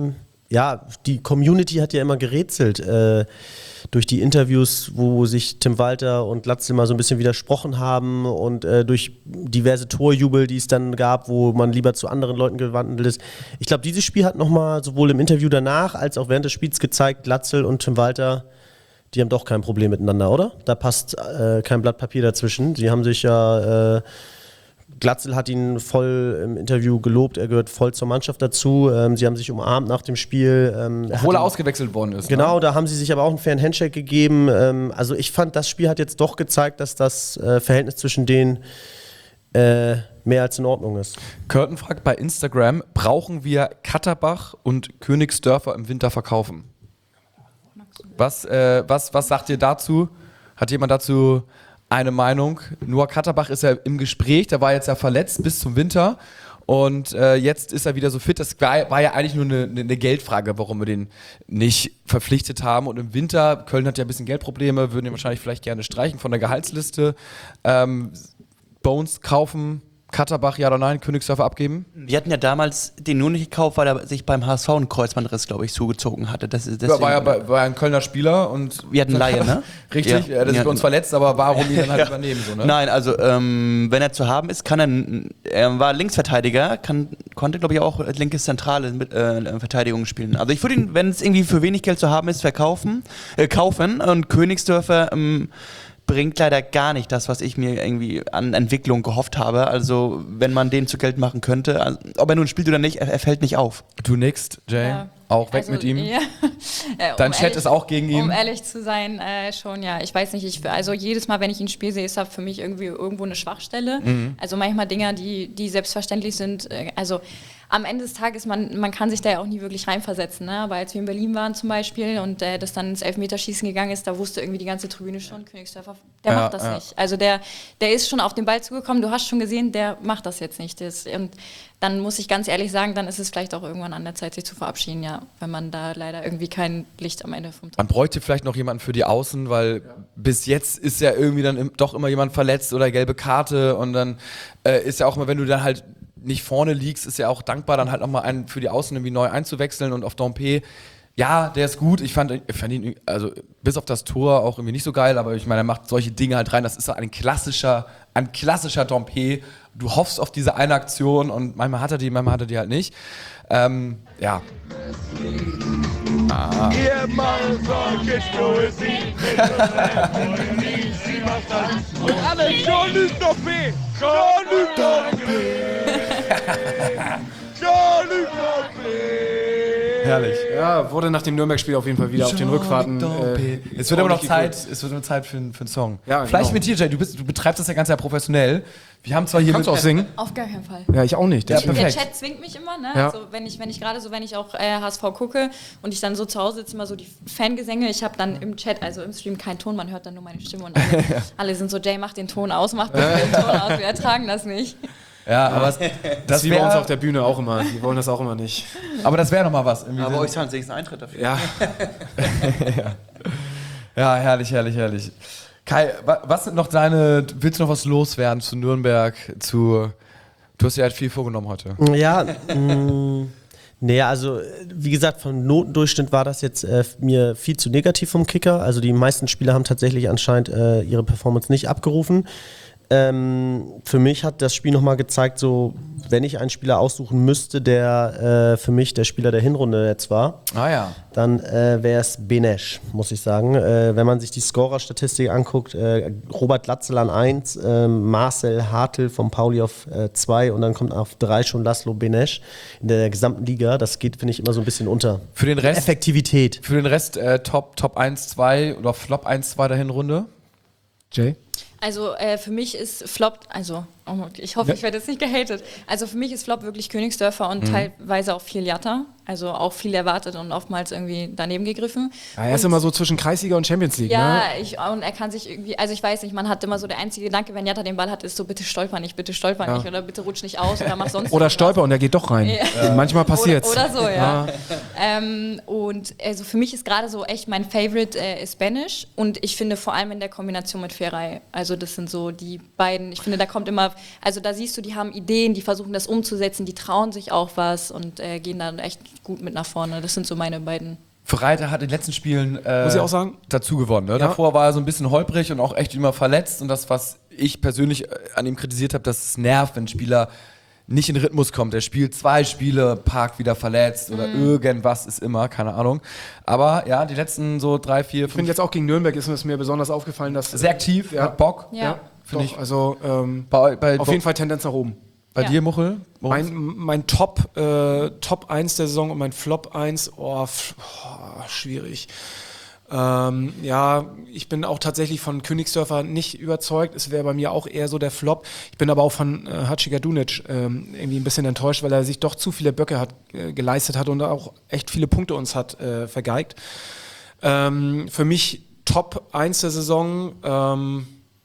Speaker 7: die Community hat ja immer gerätselt durch die Interviews, wo sich Tim Walter und Glatzel mal so ein bisschen widersprochen haben und durch diverse Torjubel, die es dann gab, wo man lieber zu anderen Leuten gewandelt ist. Ich glaube, dieses Spiel hat nochmal sowohl im Interview danach als auch während des Spiels gezeigt, Glatzel und Tim Walter, die haben doch kein Problem miteinander, oder? Da passt kein Blatt Papier dazwischen. Sie haben sich ja... Glatzel hat ihn voll im Interview gelobt, er gehört voll zur Mannschaft dazu. Sie haben sich umarmt nach dem Spiel.
Speaker 2: Obwohl er ausgewechselt worden ist.
Speaker 7: Genau,
Speaker 2: ne?
Speaker 7: Da haben sie sich aber auch einen fairen Handshake gegeben. Also ich fand, das Spiel hat jetzt doch gezeigt, dass das Verhältnis zwischen denen mehr als in Ordnung ist.
Speaker 2: Curtin fragt bei Instagram, brauchen wir Katterbach und Königsdörfer im Winter verkaufen? Was sagt ihr dazu? Hat jemand dazu... eine Meinung? Noah Katterbach ist ja im Gespräch, der war jetzt ja verletzt bis zum Winter und jetzt ist er wieder so fit. Das war ja eigentlich nur eine Geldfrage, warum wir den nicht verpflichtet haben. Und im Winter, Köln hat ja ein bisschen Geldprobleme, würden ihn wahrscheinlich vielleicht gerne streichen von der Gehaltsliste. Bones kaufen, Katterbach, ja oder nein, Königsdörfer abgeben?
Speaker 6: Wir hatten ja damals den nur nicht gekauft, weil er sich beim HSV einen Kreuzbandriss, glaube ich, zugezogen hatte.
Speaker 2: War ein Kölner Spieler und...
Speaker 6: Wir hatten Laie, ne?
Speaker 2: Richtig, der ist bei uns verletzt, aber warum ihn dann halt übernehmen? So, ne?
Speaker 6: Nein, also wenn er zu haben ist, er war Linksverteidiger, konnte, glaube ich, auch linke Zentrale mit Verteidigung spielen. Also ich würde ihn, wenn es irgendwie für wenig Geld zu haben ist, kaufen. Und Königsdörfer... bringt leider gar nicht das, was ich mir irgendwie an Entwicklung gehofft habe. Also, wenn man den zu Geld machen könnte, also, ob er nun spielt oder nicht, er fällt nicht auf.
Speaker 2: Du nix, Jay? Ja. Auch weg mit ihm?
Speaker 3: Ja.
Speaker 2: Dein Chat ist auch gegen ihn?
Speaker 3: Um ehrlich zu sein, schon, ja. Ich weiß nicht, also jedes Mal, wenn ich ihn spiele, sehe, ist er für mich irgendwie irgendwo eine Schwachstelle. Mhm. Also manchmal Dinger, die selbstverständlich sind, also am Ende des Tages, man kann sich da ja auch nie wirklich reinversetzen, ne? Aber als wir in Berlin waren zum Beispiel und das dann ins Elfmeterschießen gegangen ist, da wusste irgendwie die ganze Tribüne schon, Königsdörfer, der macht das nicht. Also der ist schon auf den Ball zugekommen, du hast schon gesehen, der macht das jetzt nicht. Und dann muss ich ganz ehrlich sagen, dann ist es vielleicht auch irgendwann an der Zeit, sich zu verabschieden, ja, wenn man da leider irgendwie kein Licht am Ende vom Tunnel.
Speaker 2: Man bräuchte vielleicht noch jemanden für die Außen, weil bis jetzt ist ja irgendwie dann doch immer jemand verletzt oder gelbe Karte und dann ist ja auch immer, wenn du dann halt nicht vorne liegst, ist ja auch dankbar, dann halt nochmal einen für die Außen irgendwie neu einzuwechseln und auf Dompe, ja, der ist gut, ich fand ihn, also bis auf das Tor auch irgendwie nicht so geil, aber ich meine, er macht solche Dinge halt rein, das ist ein klassischer Dompe, du hoffst auf diese eine Aktion und manchmal hat er die halt nicht. Ja.
Speaker 5: Ihr macht solche Poesie, sie macht alles. Und alle, Jean-Luc Dompe! Jean-Luc Dompe! Jean-Luc Dompe!
Speaker 2: Herrlich.
Speaker 1: Ja, wurde nach dem Nürnberg-Spiel auf jeden Fall wieder auf den Rückfahrten.
Speaker 2: Es wird immer noch Zeit für einen Song.
Speaker 1: Ja,
Speaker 2: vielleicht
Speaker 1: genau.
Speaker 2: mit dir, Jay, du betreibst das ja ganz sehr professionell. Wir haben zwar hier
Speaker 1: Kannst du auch singen?
Speaker 3: Auf gar keinen Fall.
Speaker 1: Ja, ich auch nicht.
Speaker 2: Ja,
Speaker 3: Der
Speaker 2: perfekt.
Speaker 3: Chat zwingt mich immer, ne?
Speaker 1: Ja.
Speaker 3: Also wenn ich auch HSV gucke und ich dann so zu Hause sitze, immer so die Fangesänge, ich habe dann im Chat, also im Stream keinen Ton, man hört dann nur meine Stimme und alle sind so, Jay, mach den Ton aus, mach den Ton aus, wir ertragen das nicht.
Speaker 2: Ja, aber
Speaker 1: Das ist wie bei uns auf der Bühne auch immer. Die wollen das auch immer nicht.
Speaker 2: aber das wäre noch mal was. Irgendwie
Speaker 6: Aber euch zahlen 6 Eintritt dafür.
Speaker 1: Ja,
Speaker 2: Ja, herrlich. Kai, was sind noch willst du noch was loswerden zu Nürnberg, du hast dir halt viel vorgenommen heute.
Speaker 7: Ja, nee, also wie gesagt, vom Notendurchschnitt war das jetzt mir viel zu negativ vom Kicker. Also die meisten Spieler haben tatsächlich anscheinend ihre Performance nicht abgerufen. Für mich hat das Spiel nochmal gezeigt, so wenn ich einen Spieler aussuchen müsste, der für mich der Spieler der Hinrunde jetzt war, dann wäre es Benesch, muss ich sagen. Wenn man sich die Scorer-Statistik anguckt, Robert Latzel an 1, Marcel Hartl von Pauli auf 2 und dann kommt auf 3 schon Laszlo Benesch in der gesamten Liga. Das geht, finde ich, immer so ein bisschen unter.
Speaker 2: Für den Rest
Speaker 7: Effektivität.
Speaker 2: Für den Rest Top 1, 2 oder Flop 1, 2 der Hinrunde?
Speaker 1: Jay?
Speaker 3: Also für mich ist Flop, ich hoffe, ich werde jetzt nicht gehatet. Also für mich ist Flop wirklich Königsdörfer und teilweise auch viel Jatta. Also auch viel erwartet und oftmals irgendwie daneben gegriffen.
Speaker 1: Ja, er ist immer so zwischen Kreisliga und Champions League,
Speaker 3: ja,
Speaker 1: ne?
Speaker 3: Und er kann sich irgendwie, also ich weiß nicht, man hat immer so der einzige Gedanke, wenn Jatta den Ball hat, ist so, bitte stolper nicht oder bitte rutsch nicht aus oder mach sonst
Speaker 1: Oder
Speaker 3: irgendwas.
Speaker 1: stolper und er geht doch rein.
Speaker 3: Ja.
Speaker 1: Manchmal passiert's.
Speaker 3: Oder so, ja. Und also für mich ist gerade so echt mein Favorite ist Spanish und ich finde vor allem in der Kombination mit Ferrei, also das sind so die beiden, ich finde, da kommt immer, also da siehst du, die haben Ideen, die versuchen das umzusetzen, die trauen sich auch was und gehen dann echt gut mit nach vorne. Das sind so meine beiden.
Speaker 2: Freitag hat in den letzten Spielen
Speaker 1: Muss ich auch sagen?
Speaker 2: dazu gewonnen. Ne?
Speaker 1: Ja.
Speaker 2: Davor war er so ein bisschen holprig und auch echt immer verletzt. Und das, was ich persönlich an ihm kritisiert habe, dass es nervt, wenn ein Spieler nicht in den Rhythmus kommt. Er spielt 2 Spiele, parkt wieder verletzt oder irgendwas ist immer, keine Ahnung. Aber ja, die letzten so 3, 4, 5...
Speaker 1: Ich finde jetzt auch gegen Nürnberg ist es mir besonders aufgefallen, dass...
Speaker 2: sehr aktiv,
Speaker 1: Ja.
Speaker 2: hat Bock.
Speaker 3: Ja.
Speaker 1: Finde ich. Also auf jeden Fall Tendenz nach oben.
Speaker 2: Bei
Speaker 3: Ja.
Speaker 2: dir, Muchel?
Speaker 1: Mein Top 1 der Saison und mein Flop 1, schwierig. Ja, ich bin auch tatsächlich von Königsdörfer nicht überzeugt. Es wäre bei mir auch eher so der Flop. Ich bin aber auch von Hacıgadunic irgendwie ein bisschen enttäuscht, weil er sich doch zu viele Böcke geleistet hat und auch echt viele Punkte uns hat vergeigt. Für mich Top 1 der Saison.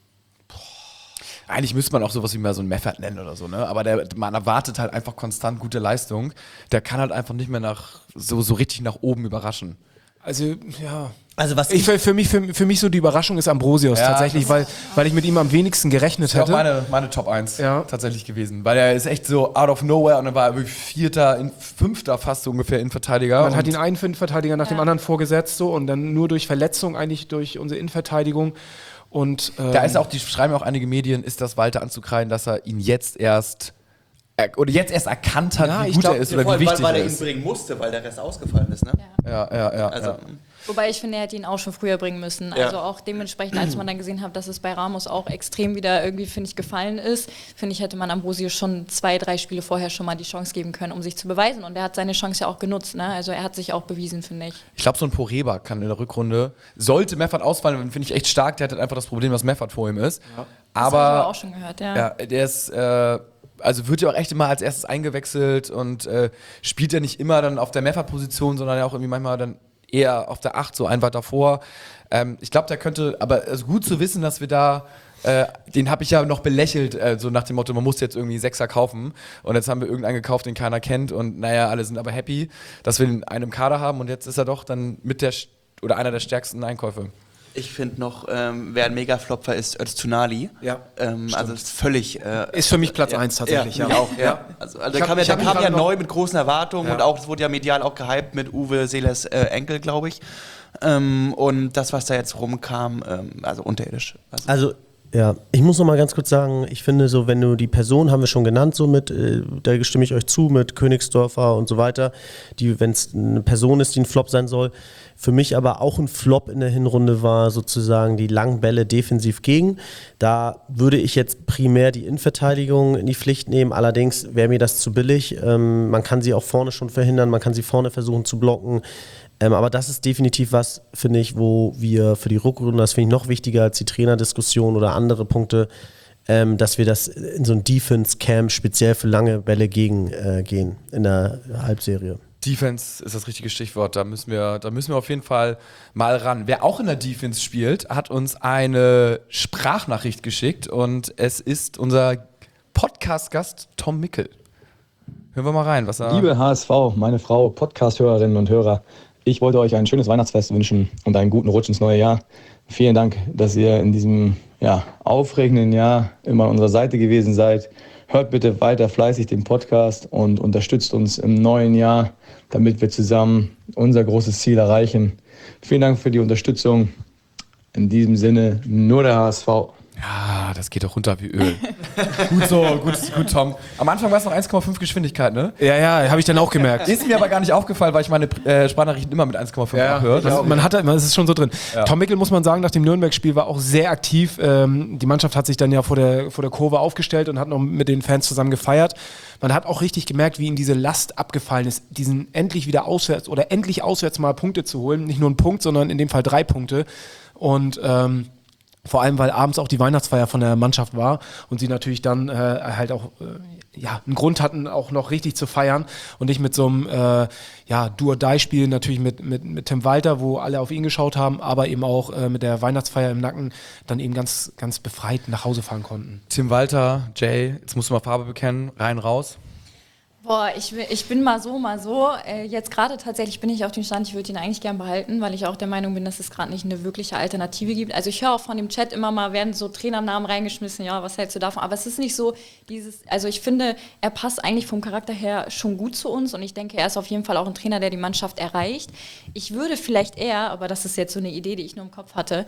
Speaker 2: Eigentlich müsste man auch sowas wie mal so einen Meffert nennen oder so, ne? Aber man erwartet halt einfach konstant gute Leistung. Der kann halt einfach nicht mehr so richtig nach oben überraschen.
Speaker 1: Also, ja.
Speaker 7: Also was
Speaker 1: Für mich so die Überraschung ist Ambrosius
Speaker 2: Ja,
Speaker 1: tatsächlich, weil ich mit ihm am wenigsten gerechnet
Speaker 2: Das wäre
Speaker 1: hätte.
Speaker 2: auch meine Top 1
Speaker 1: Ja.
Speaker 2: tatsächlich gewesen. Weil er ist echt so out of nowhere und dann war er wirklich 4., 5. fast so ungefähr Innenverteidiger.
Speaker 1: Man hat ihn einen Innenverteidiger nach dem anderen vorgesetzt so und dann nur durch Verletzung eigentlich durch unsere Innenverteidigung. Und,
Speaker 2: da ist auch, die schreiben auch einige Medien, ist das Walter anzukreiden, dass er ihn jetzt erst erkannt hat,
Speaker 1: Ja,
Speaker 2: wie
Speaker 1: ich
Speaker 2: gut
Speaker 1: glaub,
Speaker 2: er ist oder wie wichtig
Speaker 6: weil
Speaker 2: er
Speaker 6: er ihn
Speaker 2: ist.
Speaker 6: bringen musste, weil der Rest ausgefallen ist, ne?
Speaker 2: Ja.
Speaker 6: Also,
Speaker 3: Wobei ich finde, er hätte ihn auch schon früher bringen müssen.
Speaker 6: Ja.
Speaker 3: Also auch dementsprechend, als man dann gesehen hat, dass es bei Ramos auch extrem wieder irgendwie, finde ich, gefallen ist, finde ich, hätte man Ambrosius schon 2, 3 Spiele vorher schon mal die Chance geben können, um sich zu beweisen. Und er hat seine Chance ja auch genutzt. Ne? Also er hat sich auch bewiesen, finde ich.
Speaker 2: Ich glaube, so ein Poreba kann in der Rückrunde, sollte Meffert ausfallen, dann finde ich echt stark, der hat halt einfach das Problem, dass Meffert vor ihm ist.
Speaker 3: Das habe ich
Speaker 2: Aber
Speaker 3: aber auch schon gehört, ja.
Speaker 2: ja, der ist also wird ja auch echt immer als erstes eingewechselt und spielt ja nicht immer dann auf der Meffert-Position, sondern ja auch irgendwie manchmal dann eher auf der 8, so einfach davor. Ich glaube, der könnte, aber also gut zu wissen, dass wir da, den habe ich ja noch belächelt, so nach dem Motto, man muss jetzt irgendwie 6er kaufen und jetzt haben wir irgendeinen gekauft, den keiner kennt und naja, alle sind aber happy, dass wir den einen im Kader haben und jetzt ist er doch dann oder einer der stärksten Einkäufe.
Speaker 6: Ich finde noch, wer ein Mega-Flopfer ist, Öztunali.
Speaker 1: Ja,
Speaker 6: also ist völlig...
Speaker 1: ist für mich Platz 1 tatsächlich,
Speaker 6: ja. Auch, ja. Also der kam ja neu mit großen Erwartungen und auch, es wurde ja medial auch gehypt mit Uwe Seelers Enkel, glaube ich. Und das, was da jetzt rumkam, also unterirdisch.
Speaker 7: Also ja, ich muss noch mal ganz kurz sagen, ich finde so, wenn du die Person, haben wir schon genannt, so mit, da stimme ich euch zu, mit Königsdörfer und so weiter, wenn es eine Person ist, die ein Flop sein soll, für mich aber auch ein Flop in der Hinrunde war sozusagen die langen Bälle defensiv gegen. Da würde ich jetzt primär die Innenverteidigung in die Pflicht nehmen, allerdings wäre mir das zu billig. Man kann sie auch vorne schon verhindern, man kann sie vorne versuchen zu blocken. Aber das ist definitiv was, finde ich, wo wir für die Rückrunde, das finde ich noch wichtiger als die Trainerdiskussion oder andere Punkte, dass wir das in so ein Defense-Camp speziell für lange Bälle gehen in der Halbserie.
Speaker 2: Defense ist das richtige Stichwort, da müssen wir auf jeden Fall mal ran. Wer auch in der Defense spielt, hat uns eine Sprachnachricht geschickt und es ist unser Podcast-Gast Tom Mickel. Hören wir mal rein, was er...
Speaker 9: Liebe HSV, meine Frau, Podcast-Hörerinnen und Hörer, ich wollte euch ein schönes Weihnachtsfest wünschen und einen guten Rutsch ins neue Jahr. Vielen Dank, dass ihr in diesem aufregenden Jahr immer an unserer Seite gewesen seid. Hört bitte weiter fleißig den Podcast und unterstützt uns im neuen Jahr, damit wir zusammen unser großes Ziel erreichen. Vielen Dank für die Unterstützung. In diesem Sinne, nur der HSV.
Speaker 2: Ja, das geht doch runter wie Öl. gut, Tom. Am Anfang war es noch 1,5 Geschwindigkeit, ne?
Speaker 1: Ja, habe ich dann auch gemerkt.
Speaker 2: Ist mir aber gar nicht aufgefallen, weil ich meine Sprachnachrichten immer mit 1,5 abhöre.
Speaker 1: Man ist schon so drin. Ja. Tom Mickel, muss man sagen, nach dem Nürnberg-Spiel war auch sehr aktiv. Die Mannschaft hat sich dann ja vor der Kurve aufgestellt und hat noch mit den Fans zusammen gefeiert. Man hat auch richtig gemerkt, wie ihm diese Last abgefallen ist, endlich auswärts mal Punkte zu holen. Nicht nur einen Punkt, sondern in dem Fall 3 Punkte. Und vor allem, weil abends auch die Weihnachtsfeier von der Mannschaft war und sie natürlich dann halt auch einen Grund hatten, auch noch richtig zu feiern und nicht mit so einem Do-or-Die-Spiel natürlich mit Tim Walter, wo alle auf ihn geschaut haben, aber eben auch mit der Weihnachtsfeier im Nacken dann eben ganz, ganz befreit nach Hause fahren konnten.
Speaker 2: Tim Walter, Jay, jetzt musst du mal Farbe bekennen, rein, raus.
Speaker 3: Boah, ich bin mal so. Jetzt gerade tatsächlich bin ich auf dem Stand, ich würde ihn eigentlich gern behalten, weil ich auch der Meinung bin, dass es gerade nicht eine wirkliche Alternative gibt. Also ich höre auch von dem Chat immer mal, werden so Trainernamen reingeschmissen, ja, was hältst du davon? Aber es ist nicht so also ich finde, er passt eigentlich vom Charakter her schon gut zu uns und ich denke, er ist auf jeden Fall auch ein Trainer, der die Mannschaft erreicht. Ich würde vielleicht eher, aber das ist jetzt so eine Idee, die ich nur im Kopf hatte,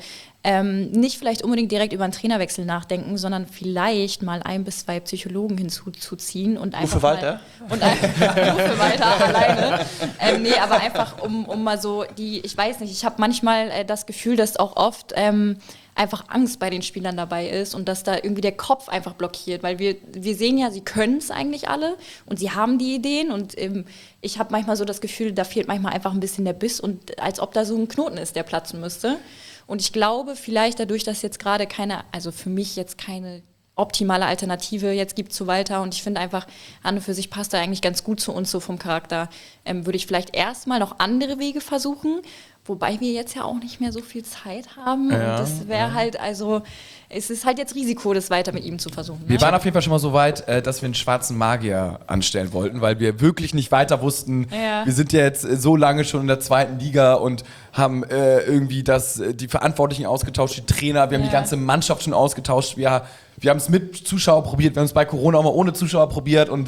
Speaker 3: nicht vielleicht unbedingt direkt über einen Trainerwechsel nachdenken, sondern vielleicht mal 1 bis 2 Psychologen hinzuziehen und einfach
Speaker 6: Walter?
Speaker 3: Und für Walter alleine. Nee, aber einfach um mal so ich weiß nicht, ich habe manchmal das Gefühl, dass auch oft einfach Angst bei den Spielern dabei ist und dass da irgendwie der Kopf einfach blockiert, weil wir sehen ja, sie können es eigentlich alle und sie haben die Ideen und ich habe manchmal so das Gefühl, da fehlt manchmal einfach ein bisschen der Biss und als ob da so ein Knoten ist, der platzen müsste. Und ich glaube, vielleicht dadurch, dass jetzt gerade für mich jetzt keine optimale Alternative jetzt gibt zu Walter und ich finde einfach, an und für sich passt er eigentlich ganz gut zu uns so vom Charakter, würde ich vielleicht erstmal noch andere Wege versuchen, wobei wir jetzt ja auch nicht mehr so viel Zeit haben und das wäre halt, also es ist halt jetzt Risiko, das weiter mit ihm zu versuchen.
Speaker 2: Wir waren auf jeden Fall schon mal so weit, dass wir einen schwarzen Magier anstellen wollten, weil wir wirklich nicht weiter wussten. Ja. Wir sind ja jetzt so lange schon in der 2. Liga und haben irgendwie die Verantwortlichen ausgetauscht, die Trainer, wir haben die ganze Mannschaft schon ausgetauscht. Wir haben es mit Zuschauer probiert, wir haben es bei Corona auch mal ohne Zuschauer probiert und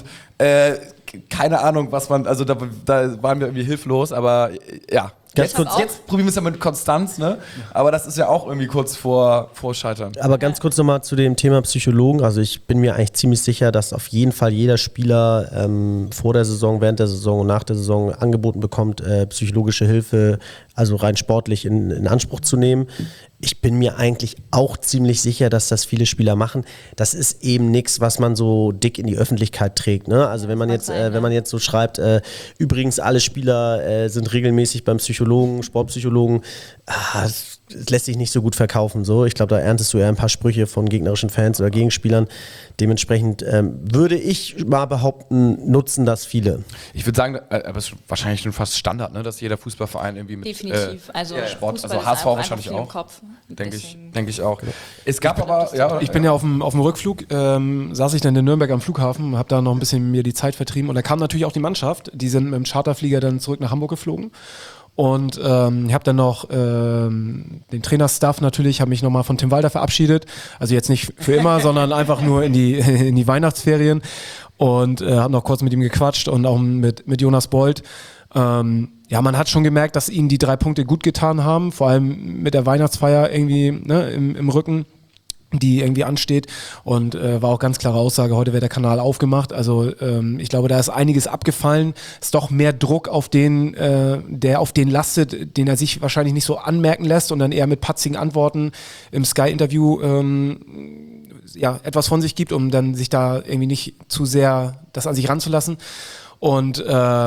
Speaker 2: keine Ahnung, was da waren wir irgendwie hilflos, aber ja. Jetzt probieren wir es ja mit Konstanz, ne? Aber das ist ja auch irgendwie kurz vor Scheitern.
Speaker 7: Aber ganz kurz nochmal zu dem Thema Psychologen. Also ich bin mir eigentlich ziemlich sicher, dass auf jeden Fall jeder Spieler vor der Saison, während der Saison und nach der Saison angeboten bekommt, psychologische Hilfe, also rein sportlich in Anspruch zu nehmen. Ich bin mir eigentlich auch ziemlich sicher, dass das viele Spieler machen. Das ist eben nichts, was man so dick in die Öffentlichkeit trägt. Ne? Also wenn man jetzt so schreibt, übrigens alle Spieler sind regelmäßig beim Psychologen, Sportpsychologen, es lässt sich nicht so gut verkaufen. So. Ich glaube, da erntest du eher ein paar Sprüche von gegnerischen Fans oder Gegenspielern. Dementsprechend würde ich mal behaupten, nutzen das viele.
Speaker 2: Ich würde sagen, aber es ist wahrscheinlich schon fast Standard, ne, dass jeder Fußballverein irgendwie mit
Speaker 3: definitiv. Also
Speaker 2: Sport,
Speaker 3: Fußball
Speaker 2: also HSV wahrscheinlich auch. Denke ich auch. Es gab aber,
Speaker 1: ich bin ja auf dem Rückflug, saß ich dann in Nürnberg am Flughafen, habe da noch ein bisschen mir die Zeit vertrieben und da kam natürlich auch die Mannschaft, die sind mit dem Charterflieger dann zurück nach Hamburg geflogen. Und ich habe dann noch den Trainerstaff natürlich, habe mich nochmal von Tim Walter verabschiedet. Also jetzt nicht für immer, sondern einfach nur in die Weihnachtsferien. Und habe noch kurz mit ihm gequatscht und auch mit Jonas Bold. Ja, man hat schon gemerkt, dass ihnen die 3 Punkte gut getan haben. Vor allem mit der Weihnachtsfeier irgendwie im Rücken, die irgendwie ansteht, und war auch ganz klare Aussage, heute wird der Kanal aufgemacht, also ich glaube, da ist einiges abgefallen, ist doch mehr Druck auf den, der auf den lastet, den er sich wahrscheinlich nicht so anmerken lässt und dann eher mit patzigen Antworten im Sky-Interview etwas von sich gibt, um dann sich da irgendwie nicht zu sehr das an sich ranzulassen und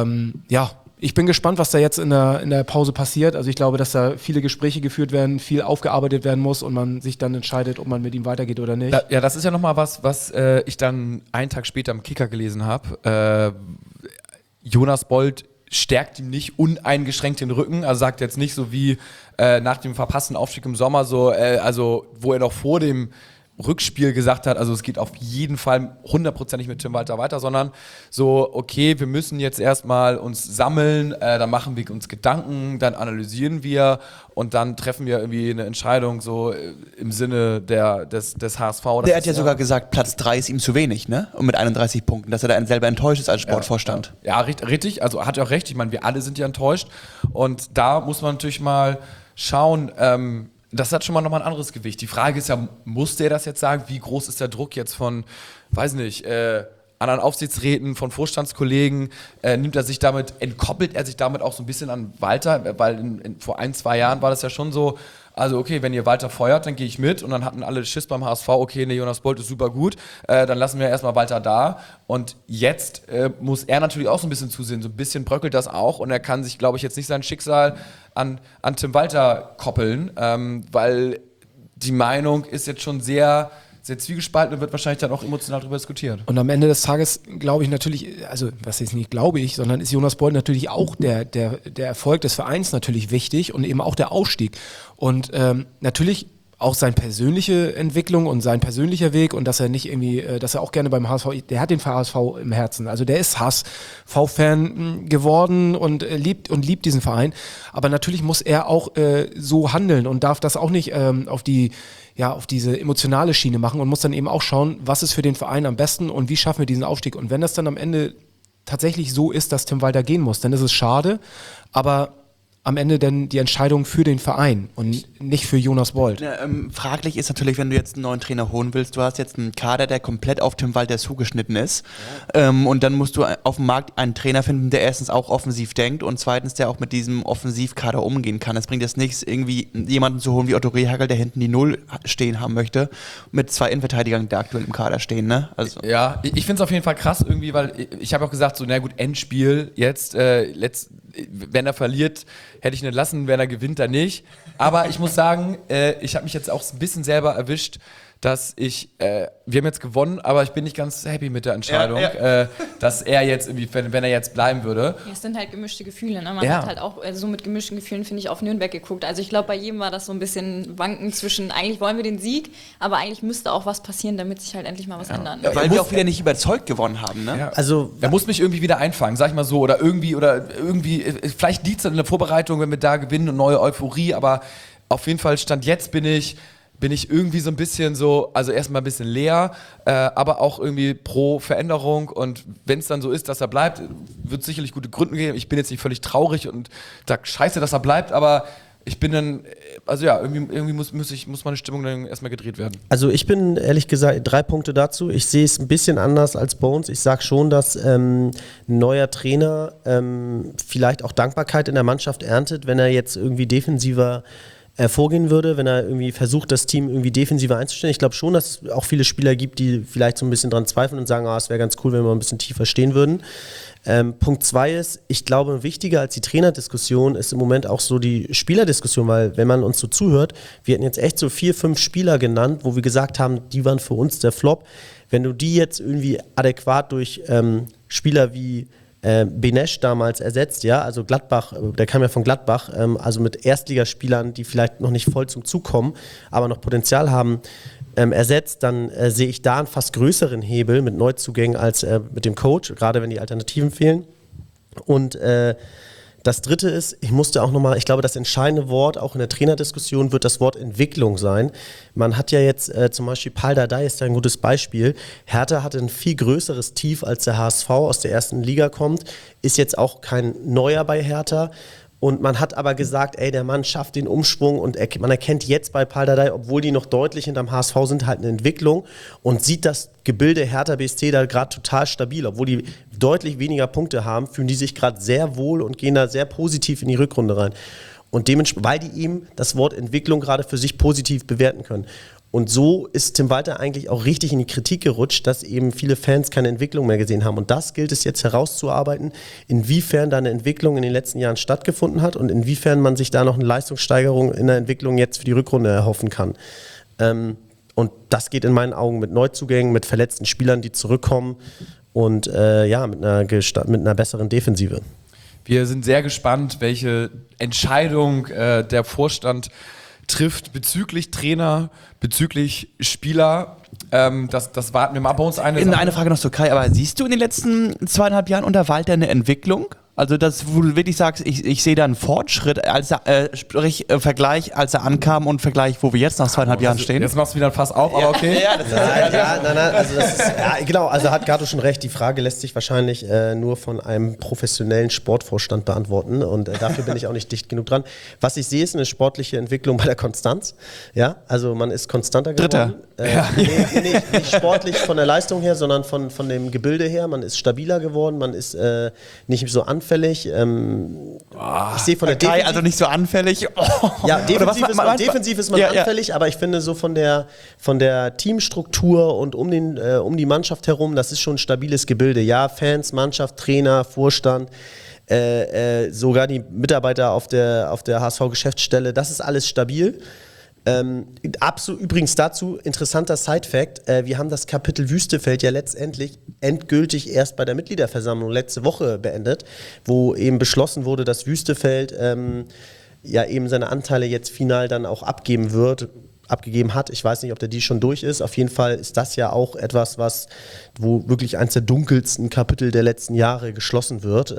Speaker 1: ich bin gespannt, was da jetzt in der Pause passiert. Also ich glaube, dass da viele Gespräche geführt werden, viel aufgearbeitet werden muss und man sich dann entscheidet, ob man mit ihm weitergeht oder nicht.
Speaker 2: Ja, das ist ja nochmal was ich dann einen Tag später im Kicker gelesen habe. Jonas Bold stärkt ihm nicht uneingeschränkt den Rücken, also sagt jetzt nicht so wie nach dem verpassten Aufstieg im Sommer, so, also wo er noch vor dem Rückspiel gesagt hat, also es geht auf jeden Fall 100% mit Tim Walter weiter, sondern so, okay, wir müssen jetzt erstmal uns sammeln, dann machen wir uns Gedanken, dann analysieren wir und dann treffen wir irgendwie eine Entscheidung so im Sinne des HSV.
Speaker 6: Der hat ja sogar gesagt, Platz 3 ist ihm zu wenig, ne? Und mit 31 Punkten, dass er da selber enttäuscht ist als Sportvorstand.
Speaker 2: Ja, richtig, also hat er auch recht, ich meine, wir alle sind ja enttäuscht und da muss man natürlich mal schauen, das hat schon mal nochmal ein anderes Gewicht. Die Frage ist ja, muss der das jetzt sagen? Wie groß ist der Druck jetzt von, weiß nicht, anderen Aufsichtsräten, von Vorstandskollegen? Entkoppelt er sich damit auch so ein bisschen an Walter? Weil vor 1-2 Jahren war das ja schon so, also okay, wenn ihr Walter feuert, dann gehe ich mit und dann hatten alle Schiss beim HSV, okay, ne, Jonas Bold ist super gut, dann lassen wir erstmal Walter da und jetzt muss er natürlich auch so ein bisschen zusehen, so ein bisschen bröckelt das auch und er kann sich, glaube ich, jetzt nicht sein Schicksal an Tim Walter koppeln, weil die Meinung ist jetzt schon sehr zwiegespalten und wird wahrscheinlich dann auch emotional darüber diskutiert.
Speaker 1: Und am Ende des Tages glaube ich natürlich, also was jetzt nicht glaube ich, sondern ist Jonas Bold natürlich auch der Erfolg des Vereins natürlich wichtig und eben auch der Aufstieg. Und natürlich auch seine persönliche Entwicklung und sein persönlicher Weg und dass er nicht irgendwie, dass er auch gerne beim HSV, der hat den HSV im Herzen, also der ist HSV-Fan geworden und liebt diesen Verein, aber natürlich muss er auch so handeln und darf das auch nicht auf diese emotionale Schiene machen und muss dann eben auch schauen, was ist für den Verein am besten und wie schaffen wir diesen Aufstieg. Und wenn das dann am Ende tatsächlich so ist, dass Tim Walter gehen muss, dann ist es schade, aber am Ende dann die Entscheidung für den Verein und nicht für Jonas Bold.
Speaker 6: Ja, fraglich ist natürlich, wenn du jetzt einen neuen Trainer holen willst, du hast jetzt einen Kader, der komplett auf Tim Walter zugeschnitten ist, und dann musst du auf dem Markt einen Trainer finden, der erstens auch offensiv denkt und zweitens, der auch mit diesem Offensivkader umgehen kann. Es bringt jetzt nichts, irgendwie jemanden zu holen wie Otto Rehhagel, der hinten die Null stehen haben möchte, mit 2 Innenverteidigern, die aktuell im Kader stehen. Ne? Also.
Speaker 2: Ja, ich finde es auf jeden Fall krass irgendwie, weil ich habe auch gesagt, so, na gut, Endspiel, jetzt, wenn er verliert, hätte ich ihn lassen, wenn er gewinnt, dann nicht. Aber ich muss sagen, ich habe mich jetzt auch ein bisschen selber erwischt, dass wir haben jetzt gewonnen, aber ich bin nicht ganz happy mit der Entscheidung, dass er jetzt irgendwie, wenn er jetzt bleiben würde.
Speaker 3: Ja, es sind halt gemischte Gefühle, ne? Man hat halt auch so mit gemischten Gefühlen, finde ich, auf Nürnberg geguckt. Also ich glaube, bei jedem war das so ein bisschen Wanken zwischen, eigentlich wollen wir den Sieg, aber eigentlich müsste auch was passieren, damit sich halt endlich mal was ändert.
Speaker 6: Ja, weil wir auch wieder nicht überzeugt gewonnen haben, ne?
Speaker 2: Ja. Also, er muss mich irgendwie wieder einfangen, sag ich mal so, oder irgendwie, vielleicht liegt es in der Vorbereitung, wenn wir da gewinnen und neue Euphorie, aber auf jeden Fall Stand jetzt bin ich irgendwie so ein bisschen so, also erstmal ein bisschen leer, aber auch irgendwie pro Veränderung und wenn es dann so ist, dass er bleibt, wird es sicherlich gute Gründe geben. Ich bin jetzt nicht völlig traurig und sag scheiße, dass er bleibt, aber ich bin dann, also ja, irgendwie muss meine Stimmung dann erstmal gedreht werden.
Speaker 7: Also ich bin ehrlich gesagt, 3 Punkte dazu. Ich sehe es ein bisschen anders als Bones. Ich sage schon, dass ein neuer Trainer vielleicht auch Dankbarkeit in der Mannschaft erntet, wenn er jetzt irgendwie defensiver vorgehen würde, wenn er irgendwie versucht, das Team irgendwie defensiver einzustellen. Ich glaube schon, dass es auch viele Spieler gibt, die vielleicht so ein bisschen dran zweifeln und sagen, es wäre ganz cool, wenn wir ein bisschen tiefer stehen würden. Punkt 2 ist, ich glaube, wichtiger als die Trainerdiskussion ist im Moment auch so die Spielerdiskussion, weil wenn man uns so zuhört, wir hätten jetzt echt so 4, 5 Spieler genannt, wo wir gesagt haben, die waren für uns der Flop. Wenn du die jetzt irgendwie adäquat durch Spieler wie Benesch damals ersetzt, ja, also Gladbach, der kam ja von Gladbach, also mit Erstligaspielern, die vielleicht noch nicht voll zum Zug kommen, aber noch Potenzial haben, ersetzt, dann sehe ich da einen fast größeren Hebel mit Neuzugängen als mit dem Coach, gerade wenn die Alternativen fehlen. Und das Dritte ist, ich glaube, das entscheidende Wort auch in der Trainerdiskussion wird das Wort Entwicklung sein. Man hat ja jetzt zum Beispiel Pal Dardai ist da ein gutes Beispiel. Hertha hatte ein viel größeres Tief, als der HSV aus der ersten Liga kommt, ist jetzt auch kein Neuer bei Hertha. Und man hat aber gesagt, der Mann schafft den Umschwung und man erkennt jetzt bei Pal Dardai, obwohl die noch deutlich hinterm HSV sind, halt eine Entwicklung und sieht das Gebilde Hertha BSC da gerade total stabil. Obwohl die deutlich weniger Punkte haben, fühlen die sich gerade sehr wohl und gehen da sehr positiv in die Rückrunde rein. Und dementsprechend, weil die eben das Wort Entwicklung gerade für sich positiv bewerten können. Und so ist Tim Walter eigentlich auch richtig in die Kritik gerutscht, dass eben viele Fans keine Entwicklung mehr gesehen haben. Und das gilt es jetzt herauszuarbeiten, inwiefern da eine Entwicklung in den letzten Jahren stattgefunden hat und inwiefern man sich da noch eine Leistungssteigerung in der Entwicklung jetzt für die Rückrunde erhoffen kann. Und das geht in meinen Augen mit Neuzugängen, mit verletzten Spielern, die zurückkommen und mit einer besseren Defensive.
Speaker 2: Wir sind sehr gespannt, welche Entscheidung der Vorstand trifft bezüglich Trainer, bezüglich Spieler. Das warten wir mal. Bei uns
Speaker 6: eine Frage noch zu Kai, aber siehst du in den letzten 2,5 Jahren unter Walter eine Entwicklung? Also das, wo du wirklich sagst, ich sehe da einen Fortschritt, sprich Vergleich, als er ankam und Vergleich, wo wir jetzt nach 2,5 Jahren stehen?
Speaker 2: Jetzt machst du wieder ein Fass auf, aber okay.
Speaker 7: Genau, also hat Gato schon recht, die Frage lässt sich wahrscheinlich nur von einem professionellen Sportvorstand beantworten und dafür bin ich auch nicht dicht genug dran. Was ich sehe, ist eine sportliche Entwicklung bei der Konstanz. Ja, also man ist konstanter geworden. Nicht sportlich von der Leistung her, sondern von dem Gebilde her. Man ist stabiler geworden, man ist nicht so anfällig. Ich sehe von der
Speaker 6: Defensiv, also nicht so anfällig.
Speaker 7: Ja, defensiv ist man anfällig, aber ich finde so von der Teamstruktur und um die Mannschaft herum, das ist schon ein stabiles Gebilde. Ja, Fans, Mannschaft, Trainer, Vorstand, sogar die Mitarbeiter auf der HSV-Geschäftsstelle, das ist alles stabil. Übrigens dazu, interessanter Side-Fact, wir haben das Kapitel Wüstefeld ja letztendlich endgültig erst bei der Mitgliederversammlung letzte Woche beendet, wo eben beschlossen wurde, dass Wüstefeld eben seine Anteile jetzt final dann auch abgegeben hat. Ich weiß nicht, ob der die schon durch ist. Auf jeden Fall ist das ja auch etwas, wo wirklich eines der dunkelsten Kapitel der letzten Jahre geschlossen wird.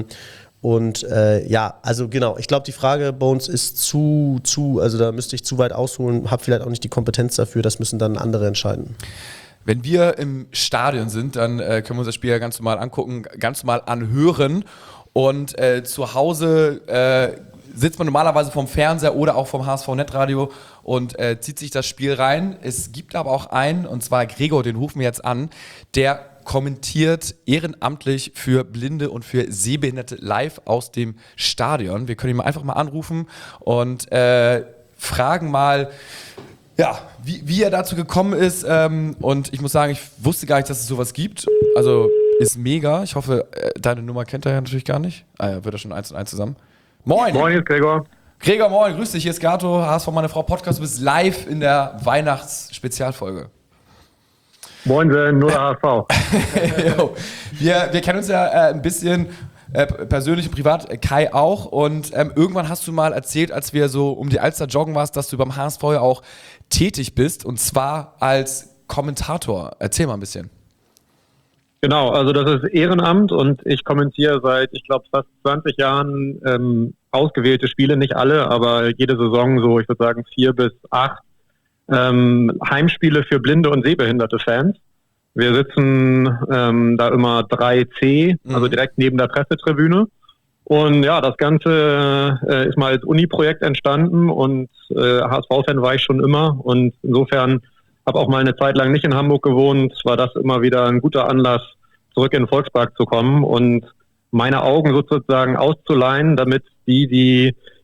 Speaker 7: Also genau, ich glaube, die Frage bei uns ist also da müsste ich zu weit ausholen, habe vielleicht auch nicht die Kompetenz dafür, das müssen dann andere entscheiden.
Speaker 2: Wenn wir im Stadion sind, dann können wir uns das Spiel ja ganz normal angucken, ganz normal anhören und zu Hause sitzt man normalerweise vom Fernseher oder auch vom HSV-Netradio und zieht sich das Spiel rein. Es gibt aber auch einen, und zwar Gregor, den rufen wir jetzt an, der kommentiert ehrenamtlich für Blinde und für Sehbehinderte live aus dem Stadion. Wir können ihn einfach mal anrufen und fragen mal, ja, wie er dazu gekommen ist. Und ich muss sagen, ich wusste gar nicht, dass es sowas gibt. Also ist mega. Ich hoffe, deine Nummer kennt er ja natürlich gar nicht. Ja, wird er schon 1&1 zusammen. Moin!
Speaker 10: Moin, hier ist Gregor.
Speaker 2: Gregor, moin, grüß dich, hier ist Gato, HSV meine Frau Podcast, du bist live in der Weihnachts-Spezialfolge.
Speaker 10: Moin, nur der HSV.
Speaker 2: wir kennen uns ja ein bisschen persönlich und privat, Kai auch. Und irgendwann hast du mal erzählt, als wir so um die Alster joggen warst, dass du beim HSV ja auch tätig bist und zwar als Kommentator. Erzähl mal ein bisschen.
Speaker 10: Genau, also das ist Ehrenamt und ich kommentiere seit, ich glaube, fast 20 Jahren ausgewählte Spiele, nicht alle, aber jede Saison so, ich würde sagen 4 bis 8 Heimspiele für blinde und sehbehinderte Fans. Wir sitzen da immer 3C, also direkt neben der Pressetribüne. Und ja, das Ganze ist mal als Uni-Projekt entstanden und HSV-Fan war ich schon immer. Und insofern habe auch mal eine Zeit lang nicht in Hamburg gewohnt, war das immer wieder ein guter Anlass, zurück in den Volkspark zu kommen und meine Augen sozusagen auszuleihen, damit die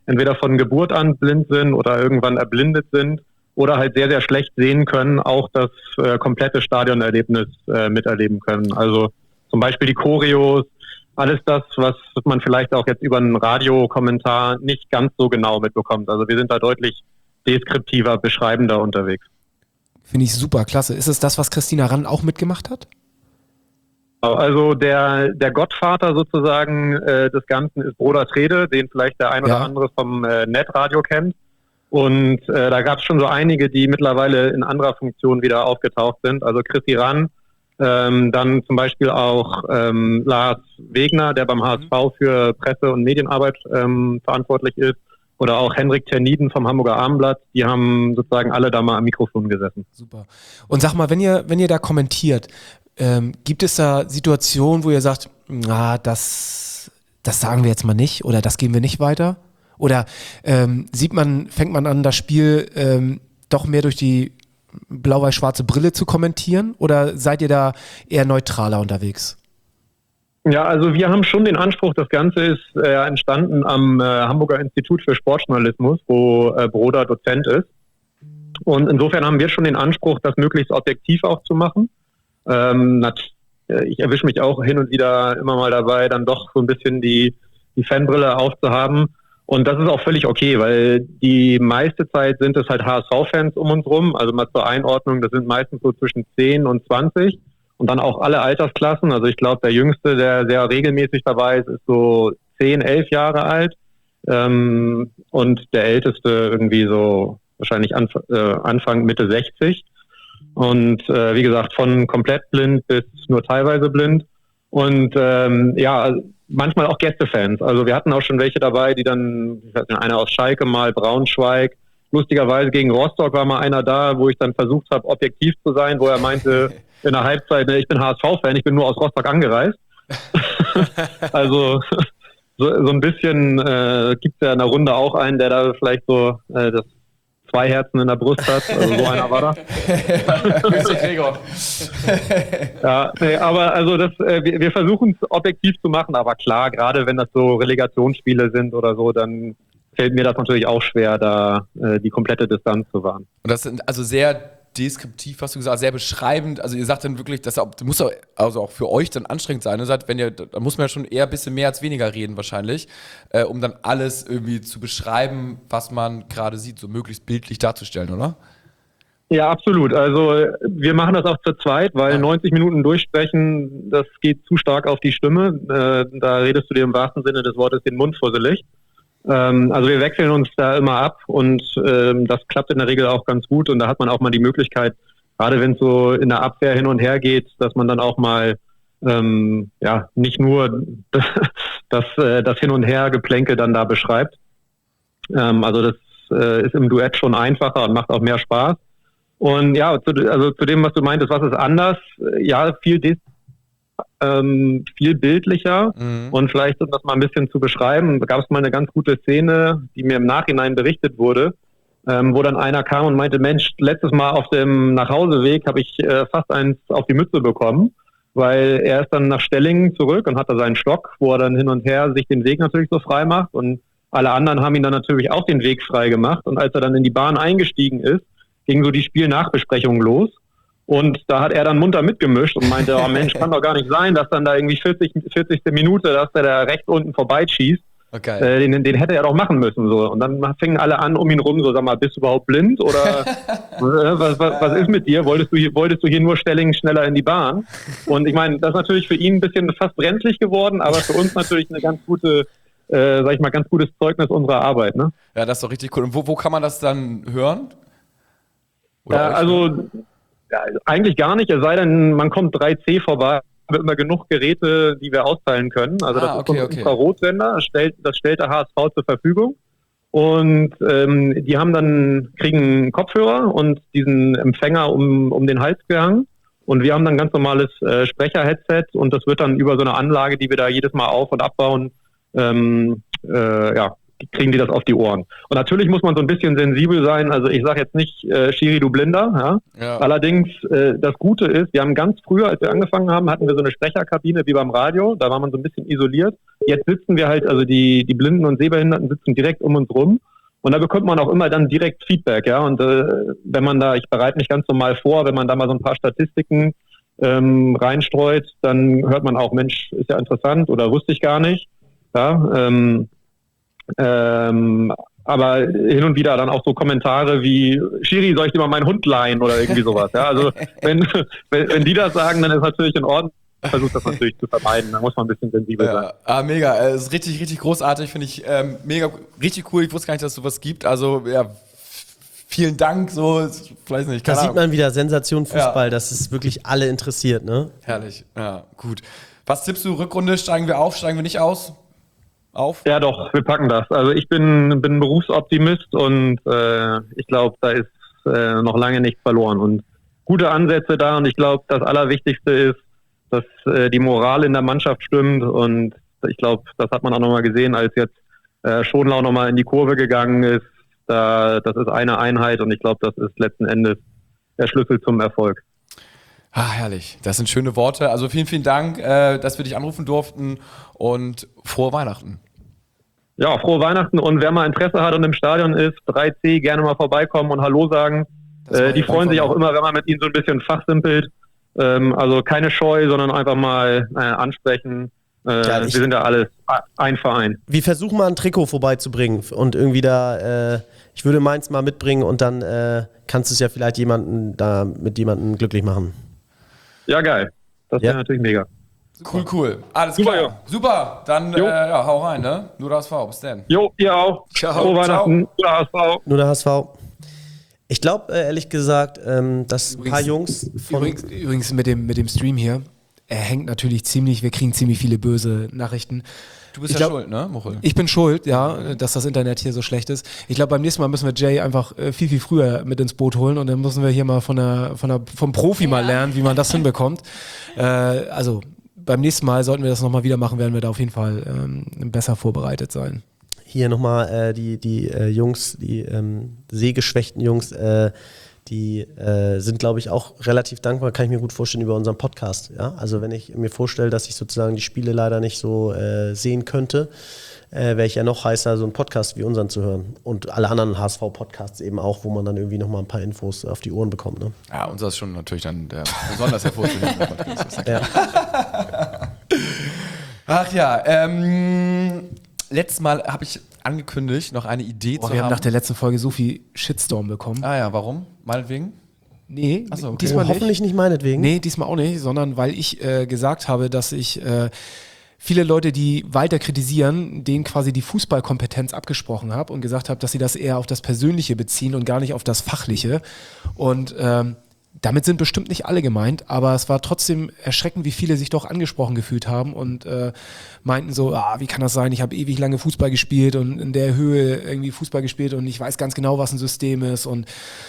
Speaker 10: entweder von Geburt an blind sind oder irgendwann erblindet sind oder halt sehr, sehr schlecht sehen können, auch das komplette Stadionerlebnis miterleben können. Also zum Beispiel die Choreos, alles das, was man vielleicht auch jetzt über einen Radiokommentar nicht ganz so genau mitbekommt. Also wir sind da deutlich deskriptiver, beschreibender unterwegs.
Speaker 1: Finde ich super, klasse. Ist es das, was Christina Rann auch mitgemacht hat?
Speaker 10: Also der Gottvater sozusagen des Ganzen ist Broder Trede, den vielleicht der ein oder andere vom Netradio kennt. Und da gab es schon so einige, die mittlerweile in anderer Funktion wieder aufgetaucht sind. Also Christi Rann, dann zum Beispiel auch Lars Wegner, der beim HSV für Presse- und Medienarbeit verantwortlich ist. Oder auch Henrik Terniden vom Hamburger Abendblatt. Die haben sozusagen alle da mal am Mikrofon gesessen.
Speaker 1: Super. Und sag mal, wenn ihr da kommentiert, gibt es da Situationen, wo ihr sagt, das sagen wir jetzt mal nicht oder das geben wir nicht weiter? Oder fängt man an, das Spiel doch mehr durch die blau-weiß-schwarze Brille zu kommentieren? Oder seid ihr da eher neutraler unterwegs?
Speaker 10: Ja, also wir haben schon den Anspruch, das Ganze ist entstanden am Hamburger Institut für Sportjournalismus, wo Broder Dozent ist. Und insofern haben wir schon den Anspruch, das möglichst objektiv auch zu machen. Ich erwische mich auch hin und wieder immer mal dabei, dann doch so ein bisschen die Fanbrille aufzuhaben. Und das ist auch völlig okay, weil die meiste Zeit sind es halt HSV-Fans um uns rum. Also mal zur Einordnung, das sind meistens so zwischen 10 und 20 und dann auch alle Altersklassen. Also ich glaube, der Jüngste, der sehr regelmäßig dabei ist so 10, 11 Jahre alt. Und der Älteste irgendwie so wahrscheinlich Anfang, Mitte 60. Und wie gesagt, von komplett blind bis nur teilweise blind. Und manchmal auch Gästefans. Also wir hatten auch schon welche dabei, die dann, ich weiß nicht, einer aus Schalke mal, Braunschweig. Lustigerweise gegen Rostock war mal einer da, wo ich dann versucht habe, objektiv zu sein, wo er meinte in der Halbzeit, ich bin HSV-Fan, ich bin nur aus Rostock angereist. Also so ein bisschen gibt es ja in der Runde auch einen, der da vielleicht so das 2 Herzen in der Brust hat. Also so einer war da.
Speaker 2: Grüße, Gregor.
Speaker 10: Ja, nee, aber also wir versuchen es objektiv zu machen, aber klar, gerade wenn das so Relegationsspiele sind oder so, dann fällt mir das natürlich auch schwer, da die komplette Distanz zu wahren.
Speaker 2: Und das sind also sehr deskriptiv, hast du gesagt, sehr beschreibend. Also ihr sagt dann wirklich, das muss also auch für euch dann anstrengend sein. Da muss man ja schon eher ein bisschen mehr als weniger reden wahrscheinlich, um dann alles irgendwie zu beschreiben, was man gerade sieht, so möglichst bildlich darzustellen, oder?
Speaker 10: Ja, absolut. Also wir machen das auch zu zweit, weil 90 Minuten durchsprechen, das geht zu stark auf die Stimme. Da redest du dir im wahrsten Sinne des Wortes den Mund fusselig. Also wir wechseln uns da immer ab und das klappt in der Regel auch ganz gut und da hat man auch mal die Möglichkeit, gerade wenn es so in der Abwehr hin und her geht, dass man dann auch mal nicht nur das Hin- und Her-Geplänkel dann da beschreibt. Also das ist im Duett schon einfacher und macht auch mehr Spaß. Und ja, zu dem, was du meintest, was ist anders? Ja, viel bildlicher und vielleicht, um das mal ein bisschen zu beschreiben, gab es mal eine ganz gute Szene, die mir im Nachhinein berichtet wurde, wo dann einer kam und meinte, Mensch, letztes Mal auf dem Nachhauseweg habe ich fast eins auf die Mütze bekommen, weil er ist dann nach Stellingen zurück und hat da seinen Stock, wo er dann hin und her sich den Weg natürlich so frei macht und alle anderen haben ihn dann natürlich auch den Weg frei gemacht und als er dann in die Bahn eingestiegen ist, ging so die Spielnachbesprechung los. Und da hat er dann munter mitgemischt und meinte, oh Mensch, kann doch gar nicht sein, dass dann da irgendwie 40. Minute, dass der da rechts unten vorbeischießt. Okay. Den hätte er doch machen müssen. So. Und dann fingen alle an um ihn rum, so sag mal, bist du überhaupt blind? Oder was ist mit dir? Wolltest du hier nur Stellingen schneller in die Bahn? Und ich meine, das ist natürlich für ihn ein bisschen fast brenzlig geworden, aber für uns natürlich eine ganz gute, ganz gutes Zeugnis unserer Arbeit. Ne?
Speaker 2: Ja, das ist doch richtig cool. Und wo kann man das dann hören?
Speaker 10: Ja, eigentlich gar nicht, es sei denn, man kommt 3C vorbei, haben immer genug Geräte, die wir austeilen können. Also das ist so ein Infrarotsender, das stellt der HSV zur Verfügung. Und die kriegen einen Kopfhörer und diesen Empfänger um den Hals gehangen. Und wir haben dann ein ganz normales Sprecher-Headset und das wird dann über so eine Anlage, die wir da jedes Mal auf- und abbauen, kriegen die das auf die Ohren. Und natürlich muss man so ein bisschen sensibel sein. Also ich sage jetzt nicht, Schiri, du Blinder. Ja? Allerdings, das Gute ist, wir haben ganz früher, als wir angefangen haben, hatten wir so eine Sprecherkabine wie beim Radio. Da war man so ein bisschen isoliert. Jetzt sitzen wir halt, also die Blinden und Sehbehinderten sitzen direkt um uns rum. Und da bekommt man auch immer dann direkt Feedback. Ja. Und wenn man da, ich bereite mich ganz normal vor, wenn man da mal so ein paar Statistiken reinstreut, dann hört man auch, Mensch, ist ja interessant oder wusste ich gar nicht. Ja, aber hin und wieder dann auch so Kommentare wie, Schiri, soll ich dir mal meinen Hund leihen oder irgendwie sowas. Ja, also wenn die das sagen, dann ist natürlich in Ordnung. Ich versuche das natürlich zu vermeiden, da muss man ein bisschen sensibel sein.
Speaker 2: Mega, es ist richtig, richtig großartig, finde ich mega, richtig cool. Ich wusste gar nicht, dass es sowas gibt. Also ja, vielen Dank. So, vielleicht nicht.
Speaker 7: Da sieht man wieder Sensation Fußball, dass es wirklich alle interessiert, ne?
Speaker 2: Herrlich, ja, gut. Was tippst du, Rückrunde? Steigen wir auf, steigen wir nicht aus? Auf?
Speaker 10: Ja doch, wir packen das. Also ich bin Berufsoptimist und ich glaube, da ist noch lange nichts verloren. Und gute Ansätze da und ich glaube, das Allerwichtigste ist, dass die Moral in der Mannschaft stimmt und ich glaube, das hat man auch nochmal gesehen, als jetzt Schonlau nochmal in die Kurve gegangen ist. Das ist eine Einheit und ich glaube, das ist letzten Endes der Schlüssel zum Erfolg.
Speaker 2: Ah, herrlich. Das sind schöne Worte. Also vielen, vielen Dank, dass wir dich anrufen durften und frohe Weihnachten.
Speaker 10: Ja, frohe Weihnachten und wer mal Interesse hat und im Stadion ist, 3C, gerne mal vorbeikommen und Hallo sagen. Die freuen sich auch immer, wenn man mit ihnen so ein bisschen fachsimpelt. Also keine Scheu, sondern einfach mal ansprechen. Wir sind ja alles ein Verein.
Speaker 7: Wir versuchen mal ein Trikot vorbeizubringen und irgendwie da, ich würde meins mal mitbringen und dann kannst du es ja vielleicht mit jemandem glücklich machen.
Speaker 10: Ja, geil. Das wäre natürlich mega.
Speaker 2: Cool. Alles super, klar. Ja. Super. Dann hau rein, ne? Nur der HSV. Bis dann.
Speaker 10: Jo, ihr auch.
Speaker 2: Ciao.
Speaker 10: Frohe Weihnachten. Nur der HSV.
Speaker 7: Nur der HSV. Ich glaube, ehrlich gesagt, dass ein paar Jungs von...
Speaker 1: Übrigens mit dem Stream hier, er hängt natürlich wir kriegen ziemlich viele böse Nachrichten.
Speaker 2: Du bist schuld, ne, Muchel?
Speaker 1: Ich bin schuld, ja, dass das Internet hier so schlecht ist. Ich glaube, beim nächsten Mal müssen wir Jay einfach viel, viel früher mit ins Boot holen und dann müssen wir hier mal vom Profi mal lernen, wie man das hinbekommt. Also beim nächsten Mal sollten wir das nochmal wieder machen, werden wir da auf jeden Fall besser vorbereitet sein.
Speaker 7: Hier nochmal die Jungs, die sehgeschwächten Jungs, die sind, glaube ich, auch relativ dankbar, kann ich mir gut vorstellen, über unseren Podcast. Ja? Also wenn ich mir vorstelle, dass ich sozusagen die Spiele leider nicht so sehen könnte, wäre ich ja noch heißer, so einen Podcast wie unseren zu hören. Und alle anderen HSV-Podcasts eben auch, wo man dann irgendwie nochmal ein paar Infos auf die Ohren bekommt. Ne?
Speaker 2: Ja, unser ist schon natürlich dann der besonders hervorstehende Podcast.
Speaker 7: Ja.
Speaker 2: Ach ja, letztes Mal habe ich angekündigt, noch eine Idee zu haben.
Speaker 1: Wir haben nach der letzten Folge so viel Shitstorm bekommen.
Speaker 2: Ah ja, warum? Meinetwegen?
Speaker 1: Nee,
Speaker 2: okay.
Speaker 1: Diesmal nicht.
Speaker 7: Hoffentlich nicht meinetwegen.
Speaker 1: Nee, diesmal auch nicht, sondern weil ich gesagt habe, dass ich viele Leute, die Walter kritisieren, denen quasi die Fußballkompetenz abgesprochen habe und gesagt habe, dass sie das eher auf das Persönliche beziehen und gar nicht auf das Fachliche. Und damit sind bestimmt nicht alle gemeint, aber es war trotzdem erschreckend, wie viele sich doch angesprochen gefühlt haben und meinten so, wie kann das sein, ich habe ewig lange Fußball gespielt und in der Höhe irgendwie Fußball gespielt und ich weiß ganz genau, was ein System ist und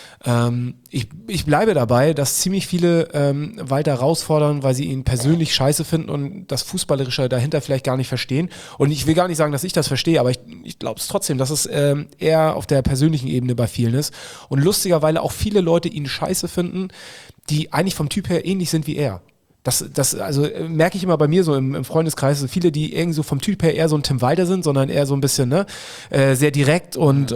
Speaker 1: ich bleibe dabei, dass ziemlich viele Walter herausfordern, weil sie ihn persönlich scheiße finden und das Fußballerische dahinter vielleicht gar nicht verstehen. Und ich will gar nicht sagen, dass ich das verstehe, aber ich glaube es trotzdem, dass es eher auf der persönlichen Ebene bei vielen ist. Und lustigerweise auch viele Leute ihn scheiße finden, die eigentlich vom Typ her ähnlich sind wie er. Das also merke ich immer bei mir so im Freundeskreis, so viele, die irgendwie so vom Typ her eher so ein Tim Walter sind, sondern eher so ein bisschen sehr direkt und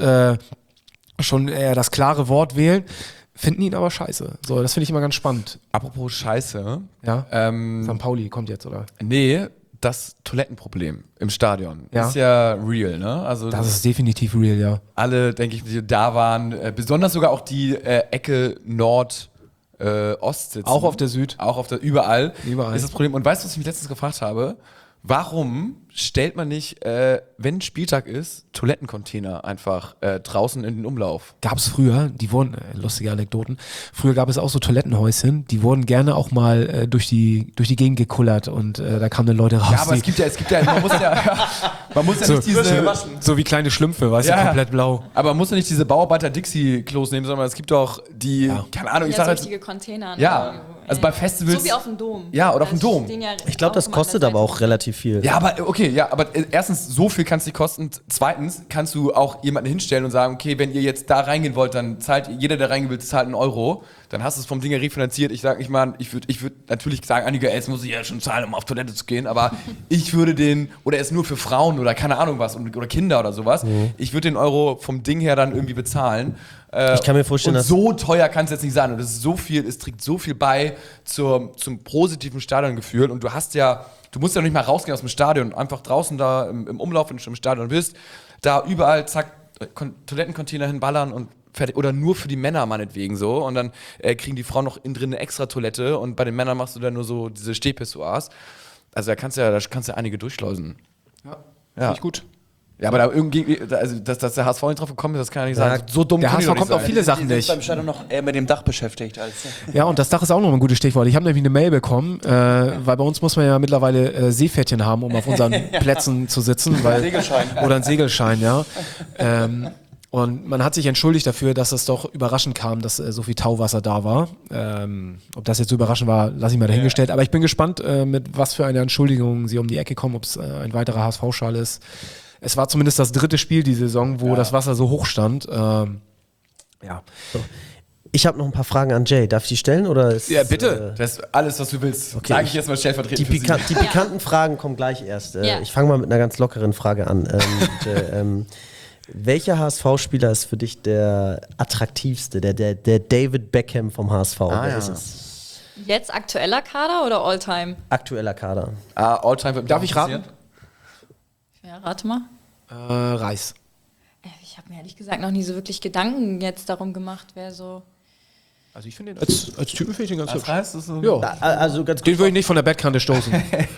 Speaker 1: schon eher das klare Wort wählen, finden ihn aber scheiße. So, das finde ich immer ganz spannend.
Speaker 2: Apropos Scheiße.
Speaker 1: Ja? St. Pauli kommt jetzt, oder?
Speaker 2: Nee, das Toilettenproblem im Stadion ist ja real, ne? Also
Speaker 1: das ist definitiv real, ja.
Speaker 2: Alle, denke ich, die da waren, besonders sogar auch die Ecke Nord-Ost sitzen.
Speaker 1: Auch auf der Süd.
Speaker 2: Auch auf der, überall ist das Problem. Und weißt du, was ich mich letztens gefragt habe? Warum stellt man nicht, wenn Spieltag ist, Toilettencontainer einfach draußen in den Umlauf?
Speaker 1: Gab es früher, die wurden, lustige Anekdoten, früher gab es auch so Toilettenhäuschen, die wurden gerne auch mal durch die Gegend gekullert und da kamen dann Leute raus.
Speaker 2: Ja, aber es gibt ja, man muss ja nicht diese...
Speaker 1: So wie kleine Schlümpfe, weißt du, komplett blau.
Speaker 2: Aber man muss ja nicht diese Bauarbeiter-Dixie-Klos nehmen, sondern es gibt auch die, keine Ahnung, ich sag
Speaker 3: jetzt... richtige Container.
Speaker 2: Ja, also bei Festivals...
Speaker 3: So wie auf dem Dom.
Speaker 2: Ja, oder auf dem Dom.
Speaker 7: Ich glaube, das kostet aber auch relativ viel.
Speaker 2: Ja, aber okay, Okay, ja, aber erstens, so viel kann es nicht kosten. Zweitens kannst du auch jemanden hinstellen und sagen, okay, wenn ihr jetzt da reingehen wollt, dann zahlt jeder, der reingehen will, zahlt 1 Euro. Dann hast du es vom Ding refinanziert. Ich würde natürlich sagen, einige, jetzt muss ich ja schon zahlen, um auf Toilette zu gehen, aber ich würde oder er ist nur für Frauen oder keine Ahnung was oder Kinder oder sowas. Ich würde den Euro vom Ding her dann irgendwie bezahlen.
Speaker 7: Ich kann mir vorstellen,
Speaker 2: und
Speaker 7: dass
Speaker 2: so teuer kann es jetzt nicht sein. Und es trägt so viel bei zum positiven Stadiongefühl. Und du musst ja noch nicht mal rausgehen aus dem Stadion, einfach draußen da im Umlauf, wenn du schon im Stadion bist, da überall, zack, Toilettencontainer hinballern und fertig. Oder nur für die Männer meinetwegen so. Und dann kriegen die Frauen noch innen drin eine extra Toilette und bei den Männern machst du dann nur so diese Stehpissoirs. Also da kannst du ja einige durchschleusen.
Speaker 1: Ja. Finde ich gut.
Speaker 2: Ja, aber da irgendwie, also dass der HSV nicht drauf gekommen ist, das kann ja nicht sein. So dumm
Speaker 1: der HSV kommt auf viele Sachen
Speaker 6: nicht.
Speaker 1: nicht.
Speaker 6: Beim Stadion noch eher mit dem Dach beschäftigt.
Speaker 1: Ja, und das Dach ist auch noch ein gutes Stichwort. Ich habe nämlich eine Mail bekommen, weil bei uns muss man ja mittlerweile Seepferdchen haben, um auf unseren Plätzen zu sitzen.
Speaker 6: Segelschein.
Speaker 1: Oder ein Segelschein, ja. Und man hat sich entschuldigt dafür, dass es doch überraschend kam, dass so viel Tauwasser da war. Ob das jetzt so überraschend war, lasse ich mal dahingestellt. Aber ich bin gespannt, mit was für eine Entschuldigung sie um die Ecke kommen, ob es ein weiterer HSV-Schal ist. Es war zumindest das 3. Spiel die Saison, wo das Wasser so hoch stand. Ja.
Speaker 7: So. Ich habe noch ein paar Fragen an Jay. Darf ich die stellen? Oder ist,
Speaker 2: ja, bitte. Das ist alles, was du willst.
Speaker 7: Okay.
Speaker 2: Sage ich jetzt mal stellvertretend
Speaker 7: die pikanten Fragen kommen gleich erst. Ich fange mal mit einer ganz lockeren Frage an. Jay, welcher HSV-Spieler ist für dich der attraktivste, der David Beckham vom HSV? Wer ist es?
Speaker 3: Jetzt aktueller Kader oder Alltime?
Speaker 7: Aktueller Kader.
Speaker 2: Alltime.
Speaker 1: Darf ich raten?
Speaker 3: Ja, rate mal.
Speaker 1: Reis.
Speaker 3: Ich habe mir ehrlich gesagt noch nie so wirklich Gedanken jetzt darum gemacht, wer so...
Speaker 1: Also ich finde den als Typen finde ich den ganz hübsch.
Speaker 2: Reis ist so
Speaker 1: ja.
Speaker 7: Also ganz
Speaker 1: den würde ich nicht von der Bettkante stoßen.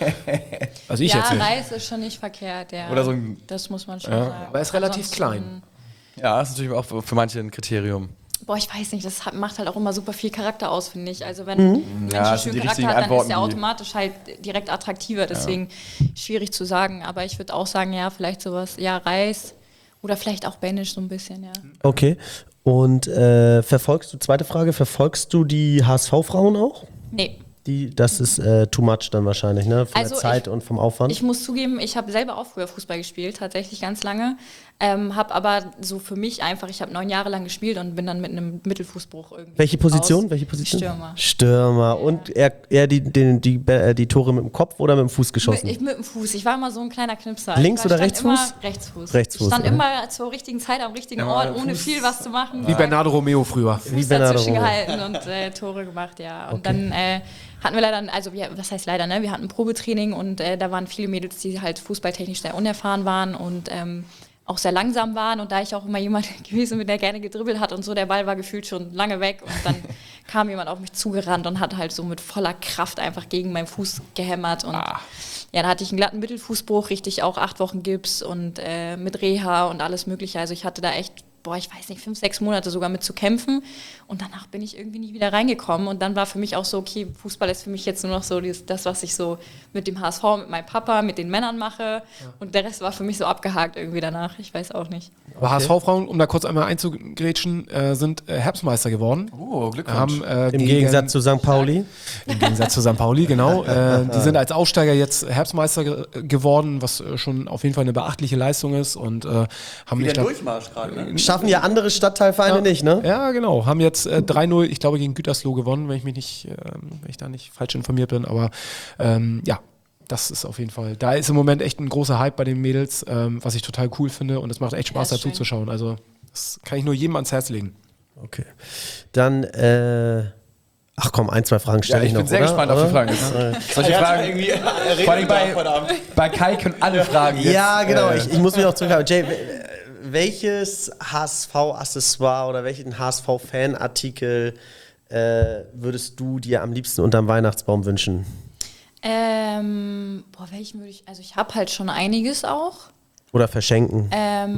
Speaker 1: Also ich jetzt nicht.
Speaker 3: Reis ist schon nicht verkehrt, ja.
Speaker 2: Oder so
Speaker 3: das muss man schon sagen.
Speaker 1: Aber er ist relativ klein.
Speaker 2: Ja, das ist natürlich auch für manche ein Kriterium.
Speaker 3: Boah, ich weiß nicht, das macht halt auch immer super viel Charakter aus, finde ich. Also wenn ein Mensch einen schönen Charakter hat, dann ist er automatisch halt direkt attraktiver. Deswegen schwierig zu sagen. Aber ich würde auch sagen, ja, vielleicht sowas, ja, Reis oder vielleicht auch Benisch so ein bisschen, ja.
Speaker 7: Okay. Und zweite Frage, verfolgst du die HSV-Frauen auch?
Speaker 3: Nee.
Speaker 7: Das ist too much dann wahrscheinlich, ne? Von der Zeit und vom Aufwand.
Speaker 3: Ich muss zugeben, ich habe selber auch früher Fußball gespielt, tatsächlich ganz lange. Habe aber so für mich einfach, ich habe 9 Jahre lang gespielt und bin dann mit einem Mittelfußbruch irgendwie
Speaker 7: Welche Position? Stürmer. Und eher die Tore mit dem Kopf oder mit dem Fuß geschossen?
Speaker 3: Mit dem Fuß. Ich war immer so ein kleiner Knipser.
Speaker 7: Links- oder Rechtsfuß?
Speaker 3: Rechtsfuß.
Speaker 7: Rechtsfuß.
Speaker 3: Ich stand immer zur richtigen Zeit am richtigen Ort, ohne viel was zu machen.
Speaker 1: Wie Bernardo Romeo früher.
Speaker 3: Fuß dazwischen gehalten und Tore gemacht, ja. Und dann hatten wir leider, was heißt leider, ne? Wir hatten ein Probetraining und da waren viele Mädels, die halt fußballtechnisch sehr unerfahren waren und auch sehr langsam waren. Und da ich auch immer jemand gewesen bin, der gerne gedribbelt hat und so, der Ball war gefühlt schon lange weg. Und dann kam jemand auf mich zugerannt und hat halt so mit voller Kraft einfach gegen meinen Fuß gehämmert. Und ja, da hatte ich einen glatten Mittelfußbruch, richtig auch 8 Wochen Gips und mit Reha und alles Mögliche. Also ich hatte da echt, ich weiß nicht, 5, 6 Monate sogar mit zu kämpfen. Und danach bin ich irgendwie nie wieder reingekommen. Und dann war für mich auch so, okay, Fußball ist für mich jetzt nur noch so das, was ich so mit dem HSV, mit meinem Papa, mit den Männern mache. Ja. Und der Rest war für mich so abgehakt irgendwie danach. Ich weiß auch nicht.
Speaker 1: Aber HSV-Frauen, um da kurz einmal einzugrätschen, sind Herbstmeister geworden.
Speaker 2: Oh, Glückwunsch.
Speaker 7: Im Gegensatz zu St. Pauli.
Speaker 1: Im Gegensatz zu St. Pauli, genau. Die sind als Aufsteiger jetzt Herbstmeister geworden, was schon auf jeden Fall eine beachtliche Leistung ist. Und haben
Speaker 6: wieder Durchmarsch gerade, ne?
Speaker 7: Schaffen ja andere Stadtteilvereine nicht, ne?
Speaker 1: Ja, genau. Haben jetzt 3-0, ich glaube, gegen Gütersloh gewonnen, wenn ich da nicht falsch informiert bin. Aber ja, das ist auf jeden Fall, da ist im Moment echt ein großer Hype bei den Mädels, was ich total cool finde. Und es macht echt Spaß, dazu zu schauen. Also das kann ich nur jedem ans Herz legen.
Speaker 7: Okay. Dann, ach komm, 1, 2 Fragen stelle ich noch,
Speaker 2: bin sehr gespannt auf die Fragen. Solche Fragen, vor allem bei Kai können alle Fragen jetzt.
Speaker 7: Ja, genau, ich muss mich auch zurückhalten. Jay, welches HSV-Accessoire oder welchen HSV-Fanartikel würdest du dir am liebsten unterm Weihnachtsbaum wünschen?
Speaker 3: Welchen würde ich, also ich habe halt schon einiges auch.
Speaker 7: Oder verschenken?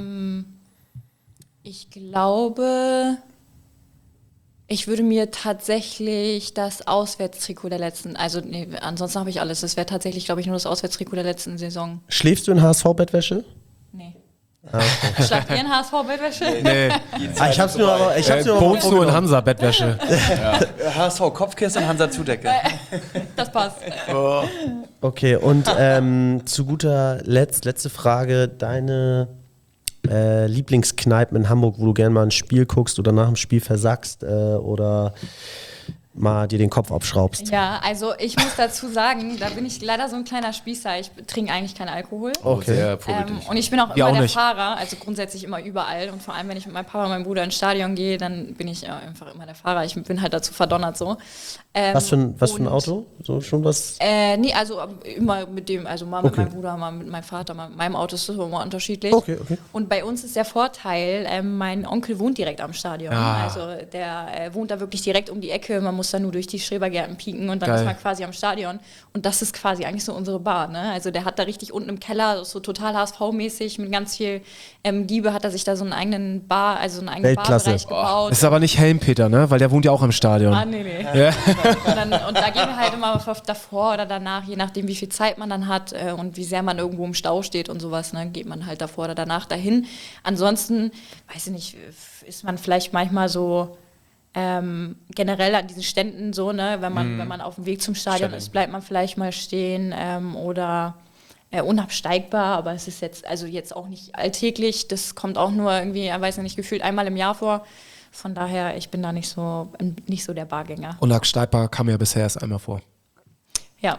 Speaker 3: Ich glaube, ich würde mir tatsächlich das Auswärtstrikot der letzten, ansonsten habe ich alles. Das wäre tatsächlich, glaube ich, nur das Auswärtstrikot der letzten Saison.
Speaker 7: Schläfst du in HSV-Bettwäsche?
Speaker 3: Nee. Schlagt ihr ein HSV-Bettwäsche?
Speaker 1: Nee.
Speaker 7: Ich hab's nur aber.
Speaker 1: Bones nur in Hansa-Bettwäsche.
Speaker 6: HSV Kopfkissen, Hansa Zudecke.
Speaker 3: Das passt.
Speaker 7: Okay, und zu guter Letzt, letzte Frage. Deine Lieblingskneipen in Hamburg, wo du gerne mal ein Spiel guckst oder nach dem Spiel versackst oder mal dir den Kopf abschraubst?
Speaker 3: Ja, also ich muss dazu sagen, da bin ich leider so ein kleiner Spießer. Ich trinke eigentlich keinen Alkohol.
Speaker 7: Okay.
Speaker 3: Und ich bin auch
Speaker 1: Ja,
Speaker 3: immer
Speaker 1: auch
Speaker 3: der
Speaker 1: nicht.
Speaker 3: Fahrer, also grundsätzlich immer überall. Und vor allem, wenn ich mit meinem Papa und meinem Bruder ins Stadion gehe, dann bin ich einfach immer der Fahrer. Ich bin halt dazu verdonnert so.
Speaker 7: Was für ein Auto? So schon was?
Speaker 3: Nee, also immer mit dem, also mal mit meinem Bruder, mal mit meinem Vater, mal mit meinem Auto, ist das immer unterschiedlich.
Speaker 7: Okay.
Speaker 3: Und bei uns ist der Vorteil, mein Onkel wohnt direkt am Stadion. Also der wohnt da wirklich direkt um die Ecke. Man muss da nur durch die Schrebergärten pieken und dann ist man quasi am Stadion. Und das ist quasi eigentlich so unsere Bar. Ne? Also der hat da richtig unten im Keller, so total HSV-mäßig, mit ganz viel Giebe hat er sich da so einen eigenen also einen eigenen Barbereich gebaut.
Speaker 1: Das ist aber nicht Helmpeter, ne? Weil der wohnt ja auch im Stadion.
Speaker 3: Ah, nee.
Speaker 1: Ja.
Speaker 3: Und da gehen wir halt immer davor oder danach, je nachdem, wie viel Zeit man dann hat und wie sehr man irgendwo im Stau steht und sowas, ne, geht man halt davor oder danach dahin. Ansonsten, weiß ich nicht, ist man vielleicht manchmal so generell an diesen Ständen so, ne, wenn man auf dem Weg zum Stadion ist, bleibt man vielleicht mal stehen oder unabsteigbar, aber es ist jetzt auch nicht alltäglich, das kommt auch nur irgendwie, weiß ich nicht, gefühlt einmal im Jahr vor. Von daher, ich bin da nicht so der Bargänger.
Speaker 1: Unabsteigbar kam ja bisher erst einmal vor.
Speaker 3: Ja.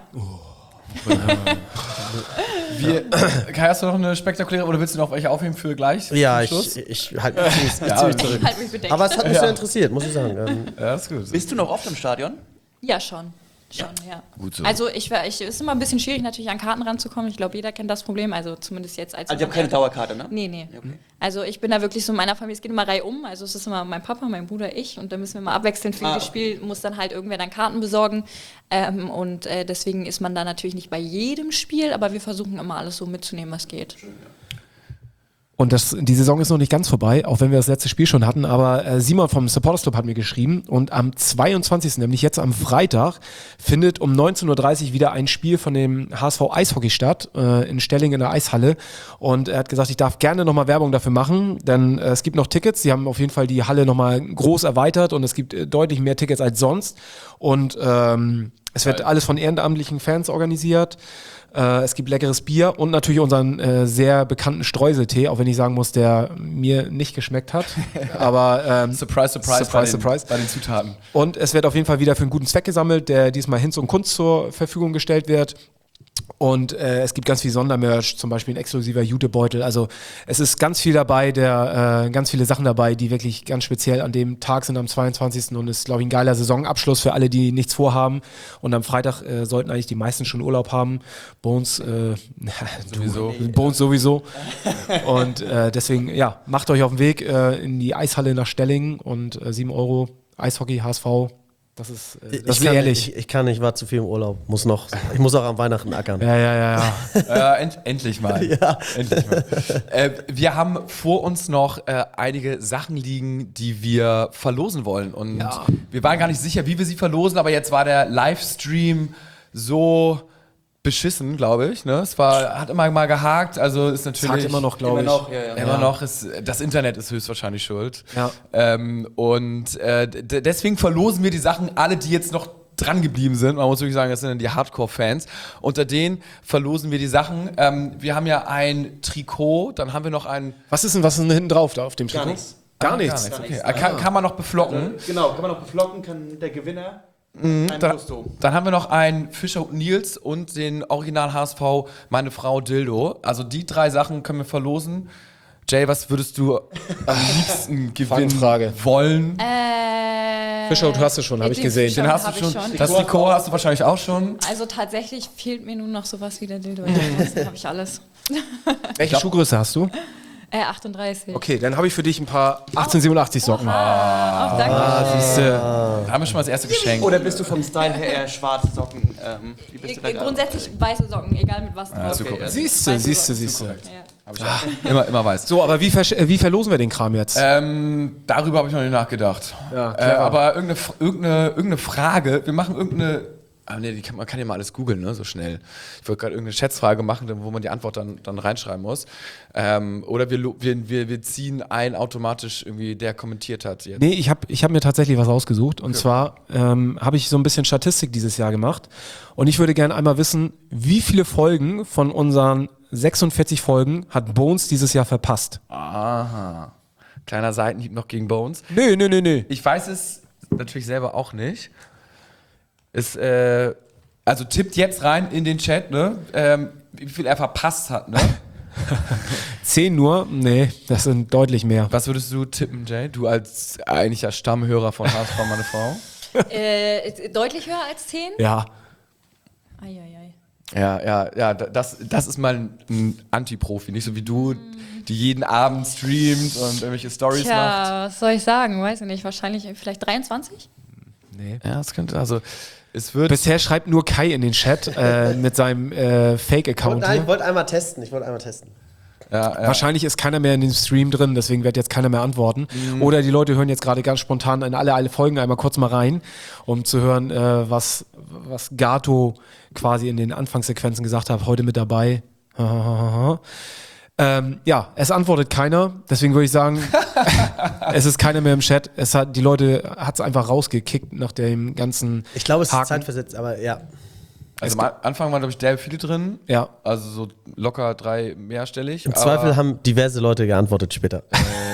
Speaker 2: Kai, hast du noch eine spektakuläre oder willst du noch welche aufheben für gleich?
Speaker 7: Ja, ich halte mich zurück.
Speaker 3: Halt mich bedeckt.
Speaker 7: Aber es hat mich sehr interessiert, muss ich sagen.
Speaker 2: Ja, ist gut.
Speaker 6: Bist du noch oft im Stadion?
Speaker 3: Ja, schon. Ja.
Speaker 2: Gut so.
Speaker 3: Also es ist immer ein bisschen schwierig, natürlich an Karten ranzukommen. Ich glaube, jeder kennt das Problem. Also zumindest jetzt als.
Speaker 6: Also ich habe keine Dauerkarte, ne?
Speaker 3: Nee.
Speaker 6: Okay.
Speaker 3: Also ich bin da wirklich so in meiner Familie, es geht immer reihum. Also es ist immer mein Papa, mein Bruder, ich. Und dann müssen wir mal abwechselnd für jedes Spiel, muss dann halt irgendwer dann Karten besorgen. Und deswegen ist man da natürlich nicht bei jedem Spiel, aber wir versuchen immer alles so mitzunehmen, was geht. Schön, ja.
Speaker 1: Und die Saison ist noch nicht ganz vorbei, auch wenn wir das letzte Spiel schon hatten, aber Simon vom Supporters Club hat mir geschrieben und am 22., nämlich jetzt am Freitag, findet um 19.30 Uhr wieder ein Spiel von dem HSV Eishockey statt, in Stelling in der Eishalle, und er hat gesagt, ich darf gerne nochmal Werbung dafür machen, denn es gibt noch Tickets, sie haben auf jeden Fall die Halle nochmal groß erweitert und es gibt deutlich mehr Tickets als sonst und es wird alles von ehrenamtlichen Fans organisiert. Es gibt leckeres Bier und natürlich unseren sehr bekannten Streuseltee, auch wenn ich sagen muss, der mir nicht geschmeckt hat. Aber
Speaker 2: Surprise bei den Zutaten.
Speaker 1: Und es wird auf jeden Fall wieder für einen guten Zweck gesammelt, der diesmal Hinz und Kunst zur Verfügung gestellt wird. Und es gibt ganz viel Sondermerch, zum Beispiel ein exklusiver Jutebeutel. Also es ist ganz viel dabei, ganz viele Sachen dabei, die wirklich ganz speziell an dem Tag sind, am 22. Und es ist, glaube ich, ein geiler Saisonabschluss für alle, die nichts vorhaben. Und am Freitag sollten eigentlich die meisten schon Urlaub haben. Bones sowieso. Und deswegen, ja, macht euch auf den Weg in die Eishalle nach Stellingen und 7 Euro Eishockey, HSV. Das ist ehrlich.
Speaker 7: Ich kann nicht, war zu viel im Urlaub. Ich muss auch am Weihnachten ackern.
Speaker 1: Ja.
Speaker 2: Endlich mal.
Speaker 7: Ja.
Speaker 2: Endlich mal. Wir haben vor uns noch einige Sachen liegen, die wir verlosen wollen. Und wir waren gar nicht sicher, wie wir sie verlosen, aber jetzt war der Livestream so beschissen, glaube ich. Ne? Hat immer mal gehakt, also ist natürlich...
Speaker 1: Es hakt immer noch, glaube ich.
Speaker 2: Immer noch, das Internet ist höchstwahrscheinlich schuld.
Speaker 1: Ja.
Speaker 2: Deswegen verlosen wir die Sachen, alle, die jetzt noch dran geblieben sind. Man muss wirklich sagen, das sind dann die Hardcore-Fans. Unter denen verlosen wir die Sachen. Wir haben ja ein Trikot, dann haben wir noch ein...
Speaker 1: Was ist denn hinten drauf da auf dem Trikot? Gar nichts.
Speaker 2: Okay. Kann man noch beflocken?
Speaker 6: Genau, kann man noch beflocken, kann der Gewinner...
Speaker 2: Dann haben wir noch einen Fischer und Nils und den Original HSV Meine Frau Dildo. Also die 3 Sachen können wir verlosen. Jay, was würdest du am liebsten gewinnen wollen?
Speaker 1: Fischer, du hast es schon, habe ich gesehen.
Speaker 2: Den hast du schon. Das Trikot hast du wahrscheinlich auch schon.
Speaker 3: Also tatsächlich fehlt mir nur noch sowas wie der Dildo. Ansonsten habe ich alles.
Speaker 1: Welche Schuhgröße hast du?
Speaker 3: 38.
Speaker 1: Okay, dann habe ich für dich ein paar 1887 Socken.
Speaker 3: Danke.
Speaker 2: Da haben wir schon mal das erste Geschenk.
Speaker 6: Oder bist du vom Style her eher schwarze Socken? Wie bist du da
Speaker 3: grundsätzlich weiße Socken, egal mit was drauf.
Speaker 2: Okay.
Speaker 1: Siehst du.
Speaker 2: Ja. Immer weiß.
Speaker 1: So, aber wie verlosen wir den Kram jetzt?
Speaker 2: Darüber habe ich noch nicht nachgedacht.
Speaker 1: Ja,
Speaker 2: aber irgendeine Frage, wir machen irgendeine Ah, nee, man kann ja mal alles googeln, ne, so schnell. Ich wollte gerade irgendeine Schätzfrage machen, wo man die Antwort dann reinschreiben muss. Oder wir ziehen ein automatisch irgendwie, der kommentiert hat jetzt.
Speaker 1: Nee, ich hab mir tatsächlich was ausgesucht. Und zwar habe ich so ein bisschen Statistik dieses Jahr gemacht. Und ich würde gerne einmal wissen, wie viele Folgen von unseren 46 Folgen hat Bones dieses Jahr verpasst?
Speaker 2: Aha. Kleiner Seitenhieb noch gegen Bones.
Speaker 1: Nö.
Speaker 2: Ich weiß es natürlich selber auch nicht. Also tippt jetzt rein in den Chat, ne? Wie viel er verpasst hat, ne?
Speaker 1: 10 nur? Nee, das sind deutlich mehr.
Speaker 2: Was würdest du tippen, Jay? Du als eigentlicher Stammhörer von HSV, meine Frau.
Speaker 3: Deutlich höher als 10?
Speaker 1: Ja.
Speaker 3: Eieiei.
Speaker 2: Ja, das ist mal ein Anti-Profi, nicht so wie du, die jeden Abend streamt und irgendwelche Stories macht.
Speaker 3: Ja, was soll ich sagen? Weiß ich nicht. Wahrscheinlich vielleicht 23?
Speaker 1: Nee.
Speaker 2: Ja, das könnte, also es wird...
Speaker 1: Bisher schreibt nur Kai in den Chat mit seinem Fake-Account.
Speaker 7: Ich wollte einmal testen.
Speaker 2: Ja.
Speaker 1: Wahrscheinlich ist keiner mehr in dem Stream drin, deswegen wird jetzt keiner mehr antworten. Oder die Leute hören jetzt gerade ganz spontan in alle Folgen einmal kurz mal rein, um zu hören, was Gato quasi in den Anfangssequenzen gesagt hat, heute mit dabei. Ja, es antwortet keiner, deswegen würde ich sagen, es ist keiner mehr im Chat. Die Leute hat es einfach rausgekickt nach dem ganzen
Speaker 7: Ich glaube, es ist
Speaker 1: Haken.
Speaker 7: zeitversetzt, aber ja.
Speaker 2: Also am Anfang waren, glaube ich, der viele drin.
Speaker 1: Ja.
Speaker 2: Also so locker 3 mehrstellig.
Speaker 7: Im Zweifel haben diverse Leute geantwortet später.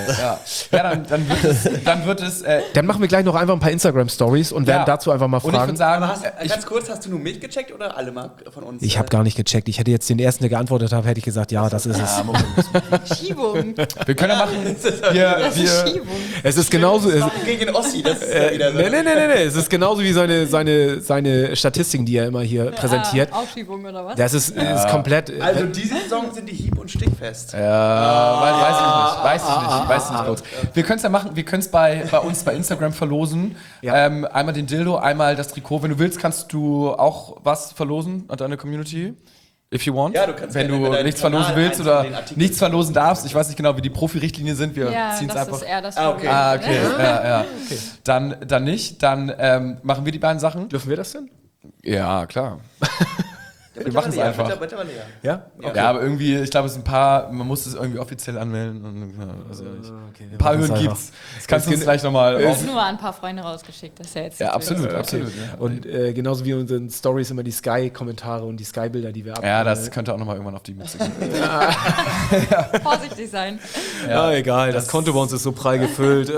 Speaker 2: Dann wird es...
Speaker 1: Dann machen wir gleich noch einfach ein paar Instagram-Stories und werden dazu einfach mal
Speaker 2: Und ich
Speaker 1: fragen.
Speaker 2: würde sagen,
Speaker 6: Ganz kurz, hast du nur mich gecheckt oder alle mal von uns?
Speaker 1: Ich habe gar nicht gecheckt. Ich hätte jetzt den ersten, der geantwortet hat, hätte ich gesagt, ja, das ist es.
Speaker 3: Schiebung.
Speaker 2: wir können ja machen...
Speaker 3: Das ist Schiebung.
Speaker 1: Es ist genauso...
Speaker 6: Gegen Ossi, das ist wieder so.
Speaker 1: Nee. Es ist genauso wie seine Statistiken, die er immer hier präsentiert.
Speaker 3: Aufschiebung oder was?
Speaker 1: Das ist komplett...
Speaker 6: Also diese Saison sind die hieb- und stichfest.
Speaker 2: Weiß ich nicht kurz. Wir können es ja machen, wir können es bei uns bei Instagram verlosen.
Speaker 1: Ja.
Speaker 2: Einmal den Dildo, einmal das Trikot. Wenn du willst, kannst du auch was verlosen an deine Community. If you want.
Speaker 6: Ja, du kannst
Speaker 2: Wenn
Speaker 6: gerne
Speaker 2: du
Speaker 6: über deinen
Speaker 2: nichts verlosen
Speaker 6: Kanal
Speaker 2: willst oder
Speaker 6: einzeln den Artikel
Speaker 2: nichts verlosen darfst, ich weiß nicht genau, wie die Profi-Richtlinien sind, wir ziehen es
Speaker 3: das
Speaker 2: einfach.
Speaker 3: ist eher das
Speaker 6: okay.
Speaker 3: Problem.
Speaker 2: Okay. Ja. Dann nicht. Dann machen wir die beiden Sachen.
Speaker 1: Dürfen wir das denn?
Speaker 2: Ja, klar. Wir machen es einfach.
Speaker 1: Ja?
Speaker 2: Okay. Ja, aber irgendwie, ich glaube, es sind ein paar, man muss es irgendwie offiziell anmelden. Und, also ein paar Hürden gibt's. Das kannst du uns gleich nochmal...
Speaker 3: Ich habe nur an ein paar Freunde rausgeschickt. Das ist ja jetzt
Speaker 2: Ja, absolut.
Speaker 1: Ja. Und genauso wie in unseren Stories immer die Sky-Kommentare und die Sky-Bilder, die wir abgeben.
Speaker 2: Ja, das könnte auch nochmal irgendwann auf die Mütze gehen.
Speaker 3: Vorsichtig sein.
Speaker 1: Ja, egal, das Konto bei uns ist so prall gefüllt.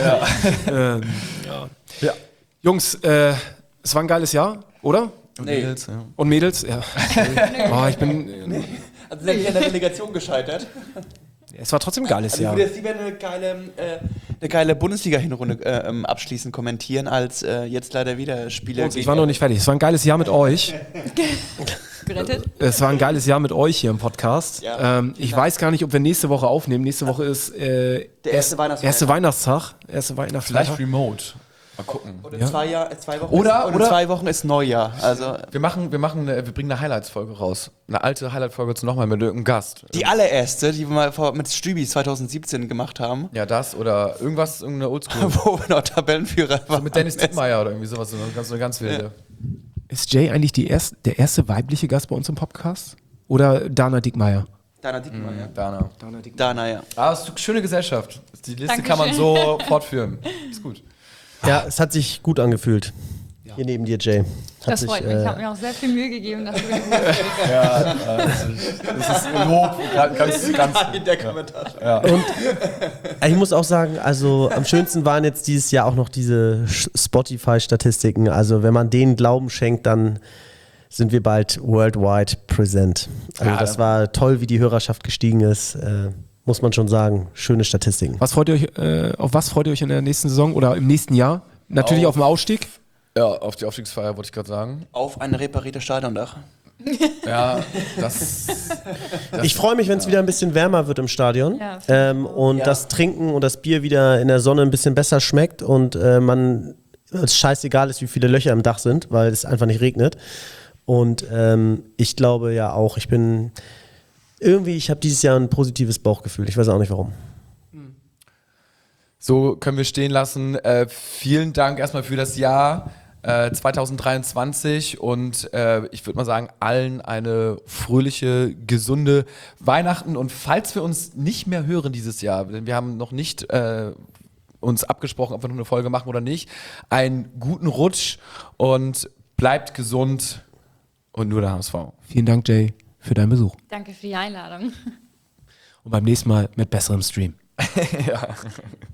Speaker 1: Ja. Jungs, es war ein geiles Jahr, oder?
Speaker 2: Und Mädels, ja.
Speaker 1: Und Mädels, ja. Oh, ich bin...
Speaker 6: Also sind wir in der Delegation gescheitert.
Speaker 1: Es war trotzdem ein geiles Jahr.
Speaker 6: Ich würde jetzt lieber eine geile Bundesliga-Hinrunde abschließend kommentieren, als jetzt leider wieder Spiele.
Speaker 1: Ich war noch nicht fertig. Es war ein geiles Jahr mit euch.
Speaker 3: Gerettet?
Speaker 1: Es war ein geiles Jahr mit euch hier im Podcast.
Speaker 6: Ja.
Speaker 1: Ich weiß gar nicht, ob wir nächste Woche aufnehmen. Nächste Woche ist
Speaker 6: der erste
Speaker 1: Weihnachtstag.
Speaker 2: Vielleicht remote. Mal gucken.
Speaker 6: Oder in 2 Wochen.
Speaker 2: Oder-
Speaker 6: in 2 Wochen ist Neujahr. Also
Speaker 2: Wir bringen eine Highlights-Folge raus. Eine alte Highlight-Folge zu nochmal mit irgendeinem Gast.
Speaker 6: die allererste, die wir mal mit Stübi 2017 gemacht haben,
Speaker 2: Ja, das oder irgendeine Oldschool.
Speaker 6: wo wir noch Tabellenführer waren.
Speaker 2: Mit Dennis Dittmeier oder irgendwie sowas. So eine ganz wilde.
Speaker 1: Ist Jay eigentlich der erste weibliche Gast bei uns im Podcast? Oder Dana Dickmeyer?
Speaker 6: Dana Diekmeyer.
Speaker 2: Dana.
Speaker 6: Dana, ja.
Speaker 2: Ah, ist eine schöne Gesellschaft. Die Liste
Speaker 3: Dankeschön.
Speaker 2: kann man so fortführen. Ist gut.
Speaker 7: Ja, es hat sich gut angefühlt. Hier neben dir, Jay.
Speaker 3: Das freut mich. Ich habe mir auch sehr viel Mühe gegeben, dass du
Speaker 2: Das ist ein Lob. Ganz
Speaker 6: In der Kommentar.
Speaker 7: Und ich muss auch sagen, also am schönsten waren jetzt dieses Jahr auch noch diese Spotify-Statistiken. Also wenn man denen Glauben schenkt, dann sind wir bald worldwide präsent. Also
Speaker 2: Ja,
Speaker 7: das war toll, wie die Hörerschaft gestiegen ist. Muss man schon sagen. Schöne Statistiken.
Speaker 1: Auf was freut ihr euch in der nächsten Saison oder im nächsten Jahr? Natürlich auf den Aufstieg.
Speaker 2: Ja, auf die Aufstiegsfeier wollte ich gerade sagen.
Speaker 6: Auf ein repariertes Stadiondach.
Speaker 2: Ja, das
Speaker 7: Ich freue mich, wenn es wieder ein bisschen wärmer wird im Stadion
Speaker 3: Ja,
Speaker 7: und das Trinken und das Bier wieder in der Sonne ein bisschen besser schmeckt und es scheißegal ist, wie viele Löcher im Dach sind, weil es einfach nicht regnet. Und ich glaube ja auch, ich habe dieses Jahr ein positives Bauchgefühl. Ich weiß auch nicht warum.
Speaker 2: So können wir stehen lassen. Vielen Dank erstmal für das Jahr. 2023 und ich würde mal sagen, allen eine fröhliche, gesunde Weihnachten und falls wir uns nicht mehr hören dieses Jahr, denn wir haben noch nicht uns abgesprochen, ob wir noch eine Folge machen oder nicht, einen guten Rutsch und bleibt gesund und nur der HSV.
Speaker 1: Vielen Dank, Jay, für deinen Besuch.
Speaker 3: Danke für die Einladung.
Speaker 1: Und beim nächsten Mal mit besserem Stream.
Speaker 2: Ja.